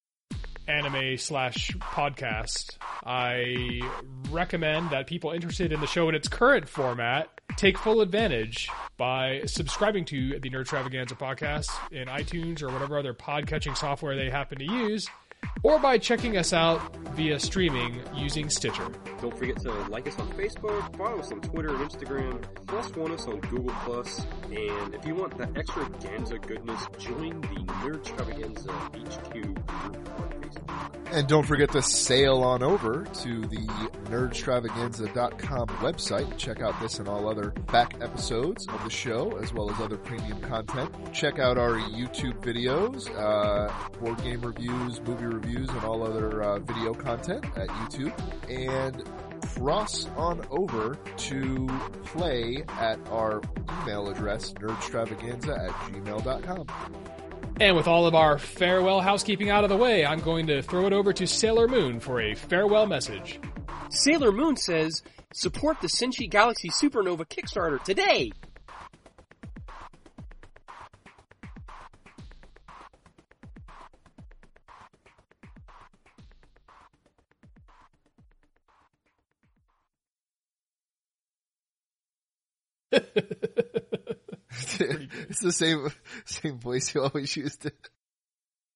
anime/podcast, I recommend that people interested in the show in its current format take full advantage by subscribing to the Nerdstravaganza podcast in iTunes or whatever other podcatching software they happen to use, or by checking us out via streaming using Stitcher. Don't forget to like us on Facebook, follow us on Twitter and Instagram, plus one us on Google+, and if you want that extra Ganza goodness, join the Nerdstravaganza HQ group on Facebook. And don't forget to sail on over to the nerdstravaganza.com website and check out this and all other back episodes of the show, as well as other premium content. Check out our YouTube videos, board game reviews, movie reviews, and all other video content at YouTube. And cross on over to play at our email address, nerdstravaganza@gmail.com. And with all of our farewell housekeeping out of the way, I'm going to throw it over to Sailor Moon for a farewell message. Sailor Moon says, support the Senshi Galaxy Supernova Kickstarter today! It's the same voice you always used.